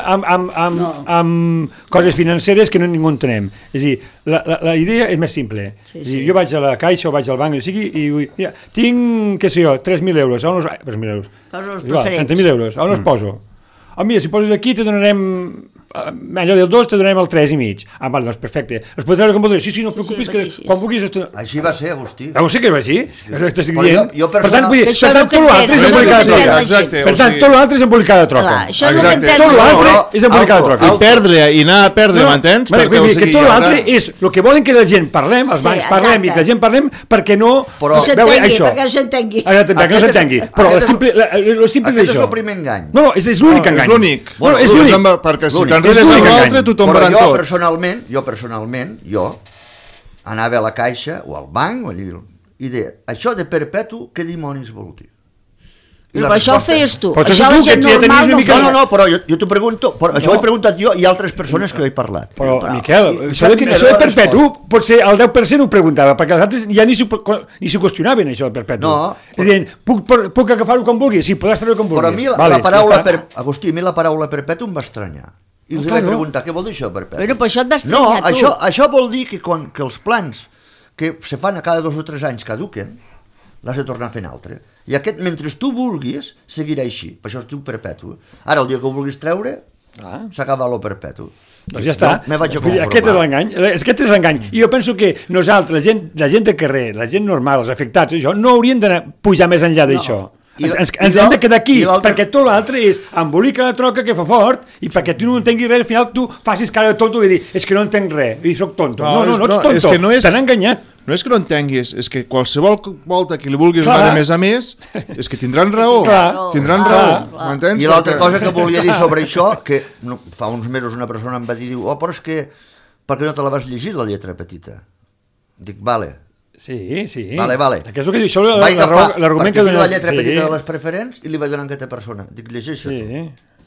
amb coses financeres que ningú entenem. És a dir, la idea és més simple. Jo vaig a la caixa o vaig al banc i mira, tinc, què sé jo, 3.000 euros. 3.000 euros. 30.000 euros. On els poso? Mira, si poses aquí te donarem allò del 2 te donem el 3,5. Val, doncs perfecte. Es pot treure com voldràs. Sí, no et preocupis, que quan vulguis... Així va ser, Agustí. Sí que va així. T'estic dient. Per tant, tot l'altre és embolicar de troca. Per tant, tot l'altre és embolicar de troca. Tot l'altre és embolicar de troca. I perdre, i anar a perdre, m'entens? Que tot l'altre és el que volen que la gent parlem, els bancs parlem i que la gent parlem perquè no... Perquè no s'entengui. Perquè no s'entengui. Però el simple d'això... Aquest és el primer engany. No, és l'únic engany. És l'únic. És l'únic. Perquè si t'enredes amb l'altre, tothom verà tot. Jo personalment, anava a la caixa o al banc i deia, això de perpetu, què dimonis vol dir? Però això ho feies tu. Això la gent normal no feia. No, però jo t'ho pregunto, això ho he preguntat jo i altres persones que ho he parlat. Però, Miquel, això de perpetu, potser el 10% ho preguntava, perquè els altres ja ni s'ho qüestionaven, això de perpetu. No. Deien, puc agafar-ho com vulgui? Sí, podràs treure com vulgui. Però a mi la paraula, Agustí, la paraula perpetu em va estranyar. I els vaig preguntar, què vol dir això, perpetu? Però això et va estranyar tu. No, això vol dir que els plans que se fan a cada 2 o 3 anys caduquen, l'has de tornar fent altre. I aquest, mentre tu vulguis, seguirà així. Per això es diu perpetu. Ara, el dia que ho vulguis treure, s'acaba lo perpetu. Doncs ja està. Aquest és l'engany. Aquest és l'engany. I jo penso que nosaltres, la gent de carrer, la gent normal, els afectats, això, no haurien de pujar més enllà d'això. Ens hem de quedar aquí, perquè tot l'altre és embolica la troca que fa fort i perquè tu no entenguis res, al final tu facis cara de tonto i dir, és que no entenc res, i soc tonto. No ets tonto, t'han enganyat. No és que no entenguis, és que qualsevol volta que li vulguis anar de més a més, és que tindran raó. Tindran raó. I l'altra cosa que volia dir sobre això, que fa uns mesos una persona em va dir, però és que, per què no te la vas llegir, la lletra petita? Dic, vale. Sí. Vale. Que és el que diu, això l'argument que dona la lletra petita de les preferents i li vaig donar a aquesta persona. Dic, llegeix-ho tu.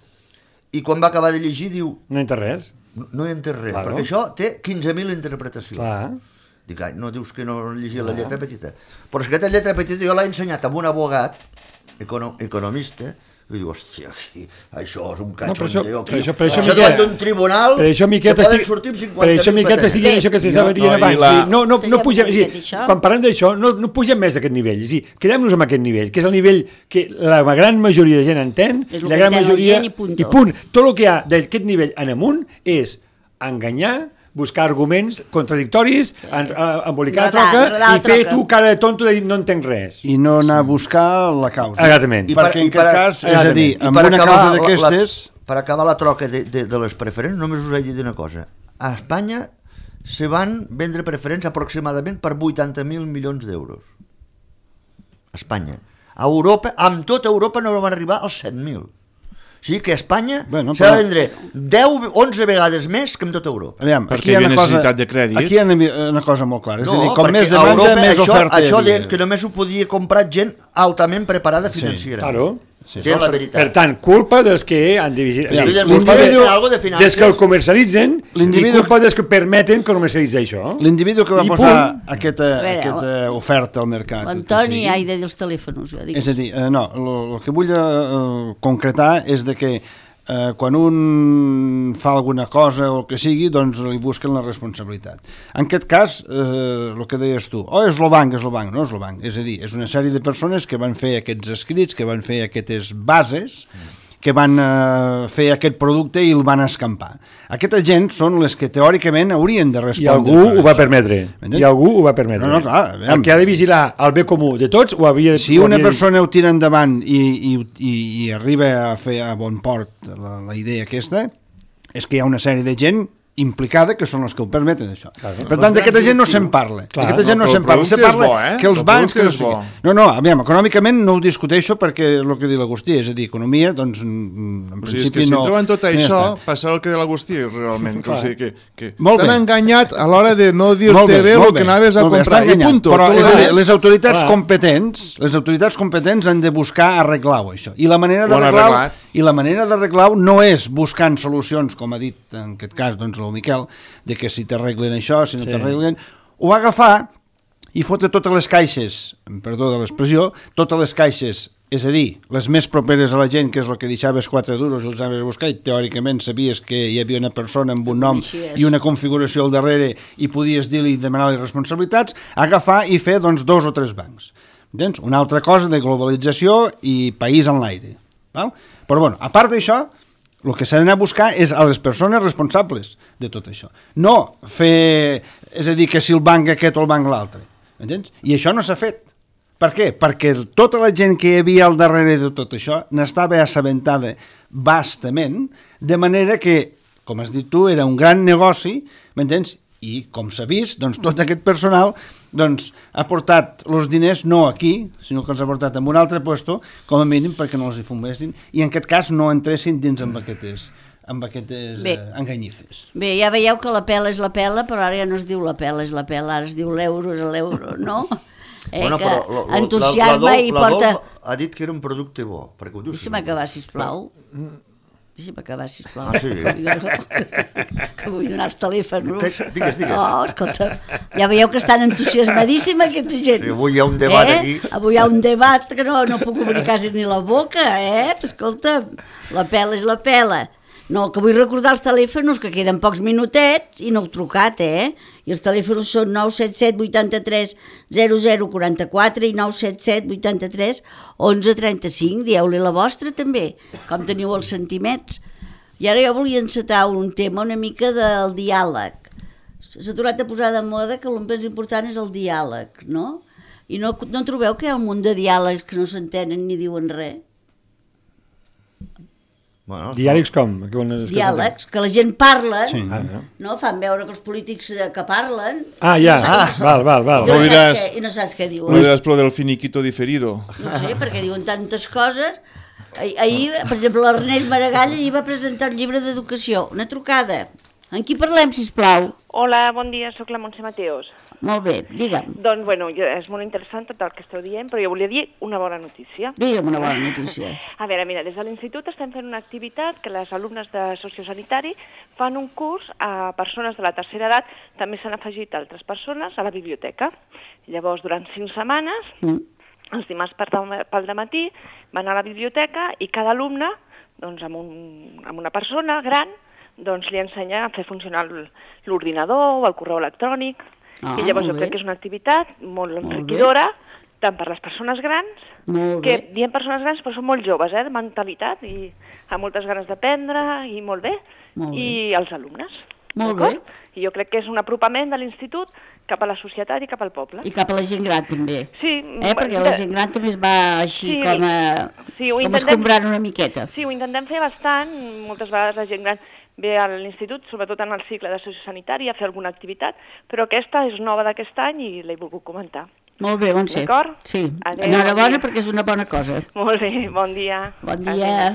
I quan va acabar de llegir, diu... No hi entès res. No hi entès res, perquè això té 15.000 interpretacions. Clar. Dic, no dius que no llegia la lletra petita? Però és que aquesta lletra petita jo l'he ensenyat amb un abogat, economista, i diu, hòstia, això és un cachondeo. Això davant d'un tribunal que poden sortir amb 50.000 per això, Miquel, t'estic dient això que t'estava dient abans. No pugem, quan parlem d'això, no pugem més d'aquest nivell. Quedem-nos amb aquest nivell, que és el nivell que la gran majoria de gent entén, i la gran majoria, i punt. Tot el que hi ha d'aquest nivell en amunt és enganyar, buscar arguments contradictoris, embolicar la troca i fer tu cara de tonto de dir no entenc res. I no anar a buscar la causa. Exactament. Perquè en aquest cas, és a dir, amb una causa d'aquestes... Per acabar la troca de les preferents, només us he dit una cosa. A Espanya se van vendre preferents aproximadament per 80.000 milions d'euros. A Espanya. A Europa, amb tota Europa no van arribar als 100.000. O sigui que a Espanya s'ha de vendre 10-11 vegades més que en tota Europa. Perquè hi havia necessitat de crèdit. Aquí hi ha una cosa molt clara. És a dir, com més demanda, més oferta. Això deien que només ho podia comprar gent altament preparada financera. Claro. És la veritat. Per tant, culpa dels que han de vigilar. Des que el comercialitzen i culpa dels que permeten comercialitzar això. L'individu que va posar aquesta oferta al mercat. L'Antoni ha de dir els telèfons. És a dir, no, el que vull concretar és de que quan un fa alguna cosa o el que sigui, doncs li busquen la responsabilitat. En aquest cas, el que deies tu, és el banc, no és el banc, és a dir, és una sèrie de persones que van fer aquests escrits, que van fer aquestes bases, que van fer aquest producte i el van escampar. Aquesta gent són les que teòricament haurien de respondre. I algú ho va permetre. No, clar. El que ha de vigilar el bé comú de tots ho havia... Si una persona ho tira endavant i arriba a fer a bon port la idea aquesta, és que hi ha una sèrie de gent implicada que són els que ho permeten això. Per tant, d'aquesta gent no se'n parla. D'aquesta gent no se'n parla. Se parla que els bancs... No, aviam, econòmicament no ho discuteixo perquè és el que diu l'Agustí, és a dir, economia, doncs, en principi no... Si troben tot això, passa el que diu l'Agustí, realment, que t'han enganyat a l'hora de no dir-te bé el que anaves a comprar, i punto. Però les autoritats competents han de buscar arreglar-ho, això. I la manera d'arreglar-ho no és buscant solucions, com ha dit en aquest cas, doncs, el Miquel, de que si t'arreglen això, si no t'arreglen, ho va agafar i fotre totes les caixes, perdó de l'expressió, totes les caixes és a dir, les més properes a la gent, que és el que deixaves 4 duros i els anaves a buscar, i teòricament sabies que hi havia una persona amb un nom i una configuració al darrere i podies dir-li i demanar-li responsabilitats, agafar i fer 2 o 3 bancs. Entens? Una altra cosa de globalització i país en l'aire. Val? Però, bueno, a part d'això, el que s'ha d'anar a buscar és a les persones responsables de tot això. No fer, és a dir, que si el banc aquest o el banc l'altre. Entens? I això no s'ha fet. Per què? Perquè tota la gent que hi havia al darrere de tot això n'estava assabentada bastament, de manera que, com has dit tu, era un gran negoci, m'entens? I, com s'ha vist, doncs, tot aquest personal doncs, ha portat els diners no aquí, sinó que els ha portat en un altre puesto, com a mínim perquè no els hi fumessin, i en aquest cas no entressin dins amb aquestes enganyifes. Bé, ja veieu que la pela és la pela, però ara ja no es diu la pela és la pela, ara es diu l'euro és l'euro, no? Bueno, però entusiasme i porta... ha dit que era un producte bo. Deixa'm acabar, sisplau. Deixa'm acabar, sisplau. Ah, sí? Que vull donar els telèfons. Digues. Oh, escolta, ja veieu que estan entusiasmadíssima aquesta gent. Sí, avui hi ha un debat aquí. Avui hi ha un debat que no puc obrir quasi ni la boca, Escolta, la pela és la pela. No, que vull recordar els telèfons, que queden pocs minutets i no heu trucat, I els telèfons són 977 83 0044 i 977 83 1135. Dieu-li la vostra també, com teniu els centimets. I ara jo volia encetar un tema una mica del diàleg. S'ha tornat a posar de moda que el més important és el diàleg, no? I no trobeu que hi ha un munt de diàlegs que no s'entenen ni diuen res? Bueno, diàlegs com? Diàlegs, que la gent parla, sí. No? Fan veure que els polítics que parlen... Ja, val. I no saps què diuen. No diràs però del finiquito diferido. No sé, perquè diuen tantes coses. Ahir, per exemple, l'Ernest Maragall ahir va presentar un llibre d'educació, una trucada. En qui parlem, sisplau? Hola, bon dia, sóc la Montse Mateos. Molt bé, digue'm. Doncs, bueno, és molt interessant tot el que esteu dient, però jo volia dir una bona notícia. Digue'm una bona notícia. A veure, mira, des de l'institut estem fent una activitat que les alumnes de sociosanitari fan un curs a persones de la tercera edat, també s'han afegit altres persones a la biblioteca. Llavors, durant 5 setmanes, els dimarts pel dematí, van a la biblioteca i cada alumne, doncs, amb una persona gran, doncs li ensenya a fer funcionar l'ordinador o el correu electrònic. I llavors jo crec que és una activitat molt enriquidora, tant per les persones grans, que diem persones grans però són molt joves, de mentalitat, i amb moltes ganes d'aprendre, i molt bé, i els alumnes. Molt bé. I jo crec que és un apropament de l'institut cap a la societat i cap al poble. I cap a la gent gran també. Sí. Perquè la gent gran també es va així com escombrant una miqueta. Sí, ho intentem fer bastant, moltes vegades la gent gran ve a l'institut, sobretot en el cicle de sociosanitari, a fer alguna activitat, però aquesta és nova d'aquest any i l'he volgut comentar. Molt bé, Montse. D'acord? Sí. Enhorabona perquè és una bona cosa. Molt bé, bon dia. Bon dia.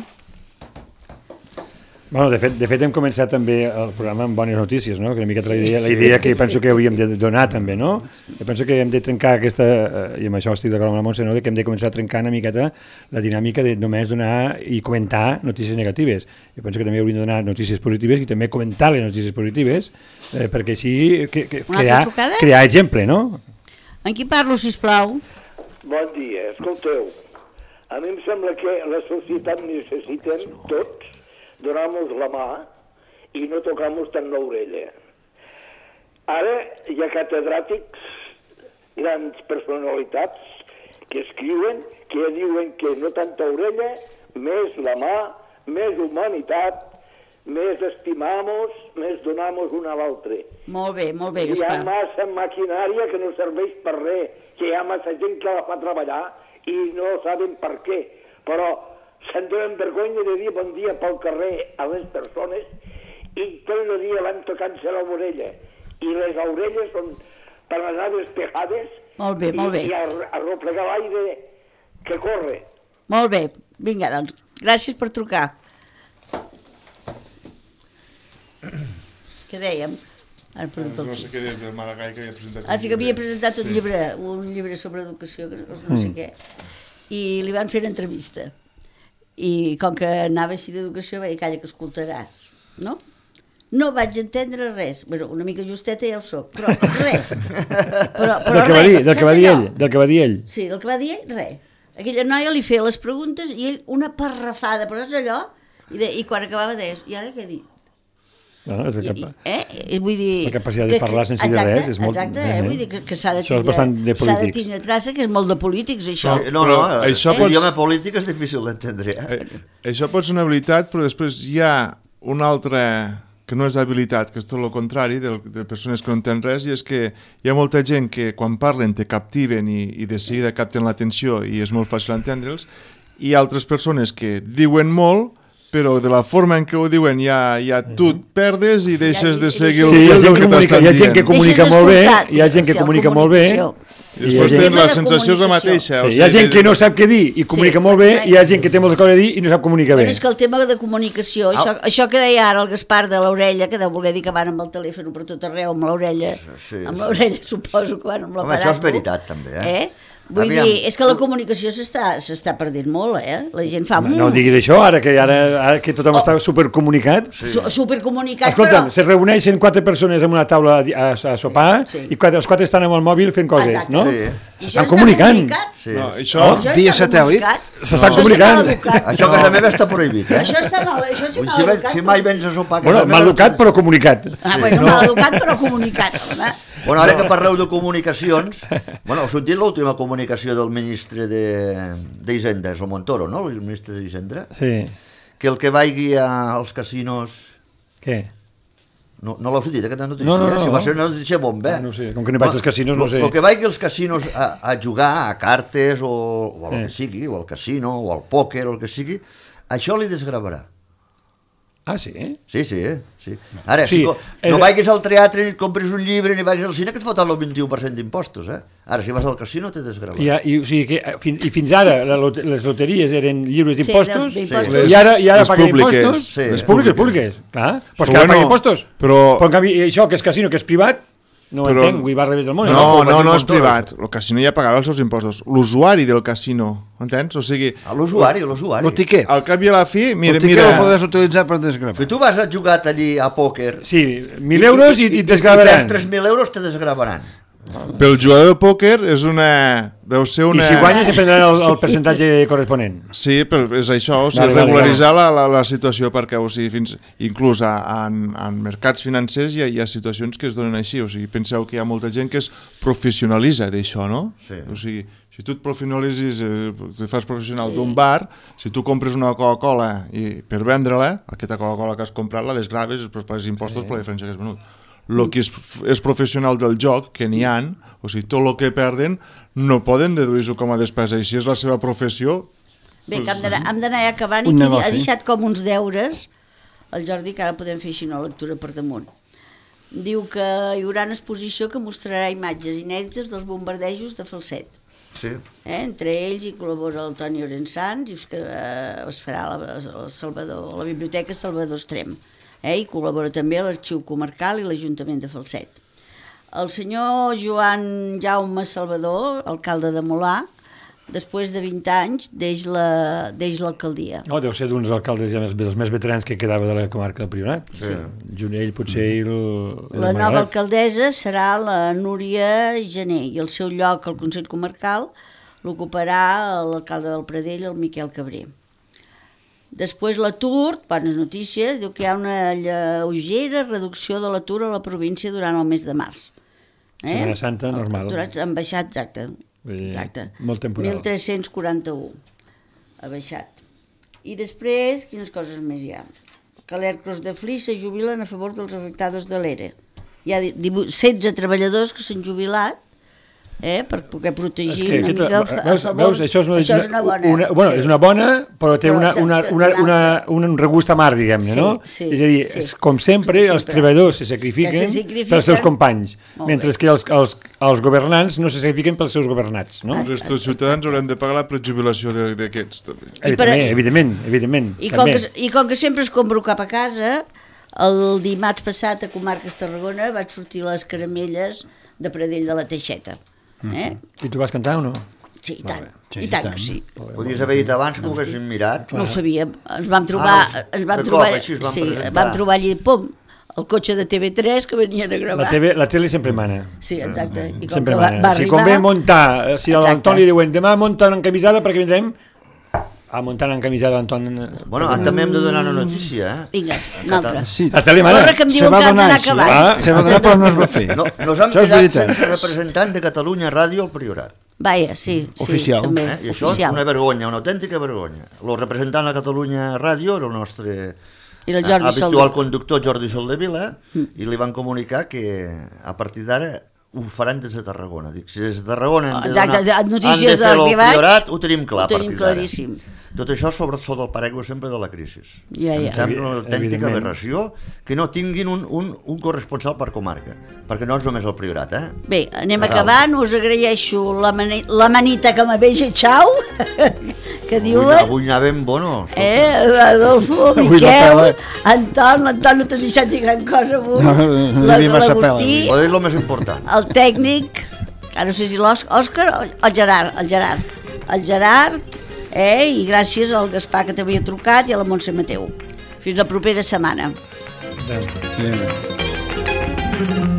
Bueno, de fet hem començat també el programa amb bones notícies, no? Que una miqueta la idea que penso que hauríem de donar també, no? Jo penso que hem de trencar aquesta, i amb això estic d'acord amb la Montse, no? Que hem de començar a trencar una miqueta la dinàmica de només donar i comentar notícies negatives. Jo penso que també hauríem de donar notícies positives i també comentar les notícies positives, perquè així crear exemple, no? En qui parlo, sisplau? Bon dia, escolteu, a mi em sembla que la societat necessitem tots donar-nos la mà i no tocar-nos tant l'orella. Ara hi ha catedràtics, grans personalitats, que escriuen, que diuen que no tanta orella, més la mà, més humanitat, més estimamos, més donamos un a l'altre. Molt bé, Gaspar. Hi ha massa maquinària que no serveix per res, que hi ha massa gent que la fa treballar i no saben per què, però se'n donen vergonya de dir bon dia pel carrer a les persones i tot el dia van tocant-se l'orella. I les orelles són per anar despejades i a replegar l'aire que corre. Molt bé, vinga, doncs, gràcies per trucar. Què dèiem? No sé què des del Maragall que havia presentat sí que havia presentat un llibre sobre educació, no sé què, i li van fer una entrevista. I com que anava així d'educació va dir, calla que escoltaràs, no? No vaig entendre res. Bueno, una mica justeta ja ho soc, però res. Del que va dir ell? Sí, del que va dir ell, res. aquella noia li feia les preguntes i ell una parrafada, però és allò, i quan acabava deies, i ara què dic? No, és vull dir, la capacitat de parlar sense dir res és molt... Exacte, vull dir que s'ha de tindre traça, que és molt de polítics, això. No, l'idioma polític és difícil d'entendre. Això pot ser una habilitat, però després hi ha una altra que no és habilitat, que és tot el contrari, de persones que no entenen res, i és que hi ha molta gent que quan parlen te captiven i de seguida capten l'atenció i és molt fàcil entendre'ls, i altres persones que diuen molt, però de la forma en què ho diuen ja tu et perdes i deixes de seguir el que t'estan dient. Hi ha gent que comunica molt bé, hi ha gent que comunica molt bé, i després la sensació és la mateixa. Hi ha gent que no sap què dir i comunica molt bé, i hi ha gent que té moltes coses a dir i no sap comunicar bé. És que el tema de comunicació, això que deia ara el Gaspar de l'orella, que deu voler dir que van amb el telèfon per tot arreu, amb l'orella, suposo que van amb l'aparato. Això és veritat, també, Vull dir, és que la comunicació s'està perdent molt, La gent fa... No diguis això, ara que tothom està supercomunicat. Supercomunicat, Escolta'm, se reuneixen 4 persones en una taula a sopar i els 4 estan amb el mòbil fent coses, no? S'estan comunicant. Això via satèl·lit. S'estan comunicant. Això a casa meva està prohibit, Això està mal, això sí mal educat. Si mai vens a sopar a casa meva... Mal educat però comunicat. Mal educat però comunicat, home. Bueno, ara que parleu de comunicacions, ha sortit l'última comunicació del ministre d'Hisenda, és el Montoro, no? El ministre d'Hisenda. Sí. Que el que vagi als casinos... Què? No l'heu sentit, aquesta notícia? No. Si va ser una notícia bomba. No sé, com que no vaig als casinos, no sé. El que vagi als casinos a jugar a cartes o el que sigui, o al casino, o al pòquer, o el que sigui, això li desgravarà. Ah, sí? Sí. Ara, si no vagis al teatre, ni compris un llibre, ni vagis al cine, que et foten el 21% d'impostos, Ara, si vas al casino, te desgrava. I fins ara les loteries eren lliures d'impostos, i ara paguen impostos. Les públiques, clar. Pues que ara paguen impostos. Però en canvi, això que és casino, que és privat, no ho entenc, vull va al revés del món. No és privat. El casino ja pagava els seus impostos. L'usuari del casino, entens? O sigui... L'usuari. El tiquet. Al cap i a la fi, mira... El tiquet el podés utilitzar per desgravar. Si tu vas a jugar allí a pòquer... Sí, 1.000 euros i et desgravaran. I 3.000 euros te desgravaran. Pel jugador de pòquer és deu ser una... I si guanyes et prendran el percentatge corresponent. Sí, però és això, o sigui, regularitzar la situació, perquè o sigui, inclús en mercats financers hi ha situacions que es donen així, o sigui, penseu que hi ha molta gent que es professionalitza d'això, no? Sí. O sigui, si tu et professionalitzes, te fas professional d'un bar, si tu compres una Coca-Cola per vendre-la, aquesta Coca-Cola que has comprat la desgraves i després pagues impostos per la diferència que has venut. El que és professional del joc, que n'hi ha, o sigui, tot el que perden no poden deduir-ho com a despesa, i si és la seva professió... Bé, que hem d'anar acabant, i ha deixat com uns deures el Jordi, que ara podem fer així una lectura per damunt. Diu que hi haurà una exposició que mostrarà imatges inèdites dels bombardejos de Falset. Sí. Entre ells hi col·labora el Toni Orensans, i es farà a la Biblioteca Salvador Estrem. Hi col·labora també l'Arxiu Comarcal i l'Ajuntament de Falset. El senyor Joan Jaume Salvador, alcalde de Molà, després de 20 anys, deix l'alcaldia. Deu ser d'uns alcaldes dels més veterans que quedava de la comarca del Priorat. Sí. Ell potser... La nova alcaldessa serà la Núria Gené, i el seu lloc al Consell Comarcal l'ocuparà l'alcalde del Pradell, el Miquel Cabré. Després l'atur, bones notícies, diu que hi ha una lleugera reducció de l'atur a la província durant el mes de març. Setmana Santa, normal. Aturats han baixat, exacte. Molt temporal. 1.341 ha baixat. I després, quines coses més hi ha? Que l'ERCROS de Flix se jubilen a favor dels afectados de l'ERE. Hi ha 16 treballadors que s'han jubilat, per poder protegir una mica a favor. Veus, això és una bona. És una bona, però té un regust amarg, diguem-ne, no? Sí. És a dir, com sempre, els treballadors se sacrifiquen pels seus companys, mentre que els governants no se sacrifiquen pels seus governats, no? Els ciutadans haurem de pagar la prejubilació d'aquests, també. Evidentment. I com que sempre es compro cap a casa, el dimarts passat a Comarques Tarragona vaig sortir les caramelles de Pradell de la Teixeta. I tu vas cantar o no? Sí, i tant que sí. Podies haver dit abans que ho haguéssim mirat. No ho sabíem, ens vam trobar allí, pom, el cotxe de TV3 que venien a gravar. La tele sempre mana. Sí, exacte. I com sempre que mana. va Si arribar... convé muntar, si a Exacte. l'Anton li diuen demà muntar en camisada perquè vindrem a muntar en camisada l'Anton. Bueno, també hem de donar una notícia, Vinga, una altra. Sí, La tele mana. Corre que em diuen que han d'anar acabant. se va donar però no es va fer. No, nos han Això és quedat veritat. sense representant de Catalunya Ràdio al Priorat. Vaja, sí, Oficial. també. I això és una vergonya, una autèntica vergonya. El representant a Catalunya Ràdio era el nostre I el Jordi habitual Soldevila. conductor Jordi Soldevila i li van comunicar que a partir d'ara ho faran des de Tarragona. Dic, si des de Tarragona han de, Exacte, donar, notícies han de fer del el que vaig, Priorat, ho tenim clar ho a partir tenim d'ara. claríssim. Tot això sobre el paraigua sempre de la crisi. Ja. Em sembla una autèntica Evidentment. aberració que no tinguin un corresponsal per comarca, perquè no és només el Priorat, eh? Bé, anem A acabant, us agraeixo la manita que m'aveja xau, que diuen, Avui anàvem, bueno... Adolfo, Avui Miquel, la pela. Anton no t'ha deixat dir gran cosa avui, No hi havia massa pela, l'Agustí, Ho dit el més important. el tècnic, que no sé si l'Òscar o el Gerard, i gràcies al Gaspar que t'havia trucat i a la Montse Mateu. Fins la propera setmana. Adéu. Vinga.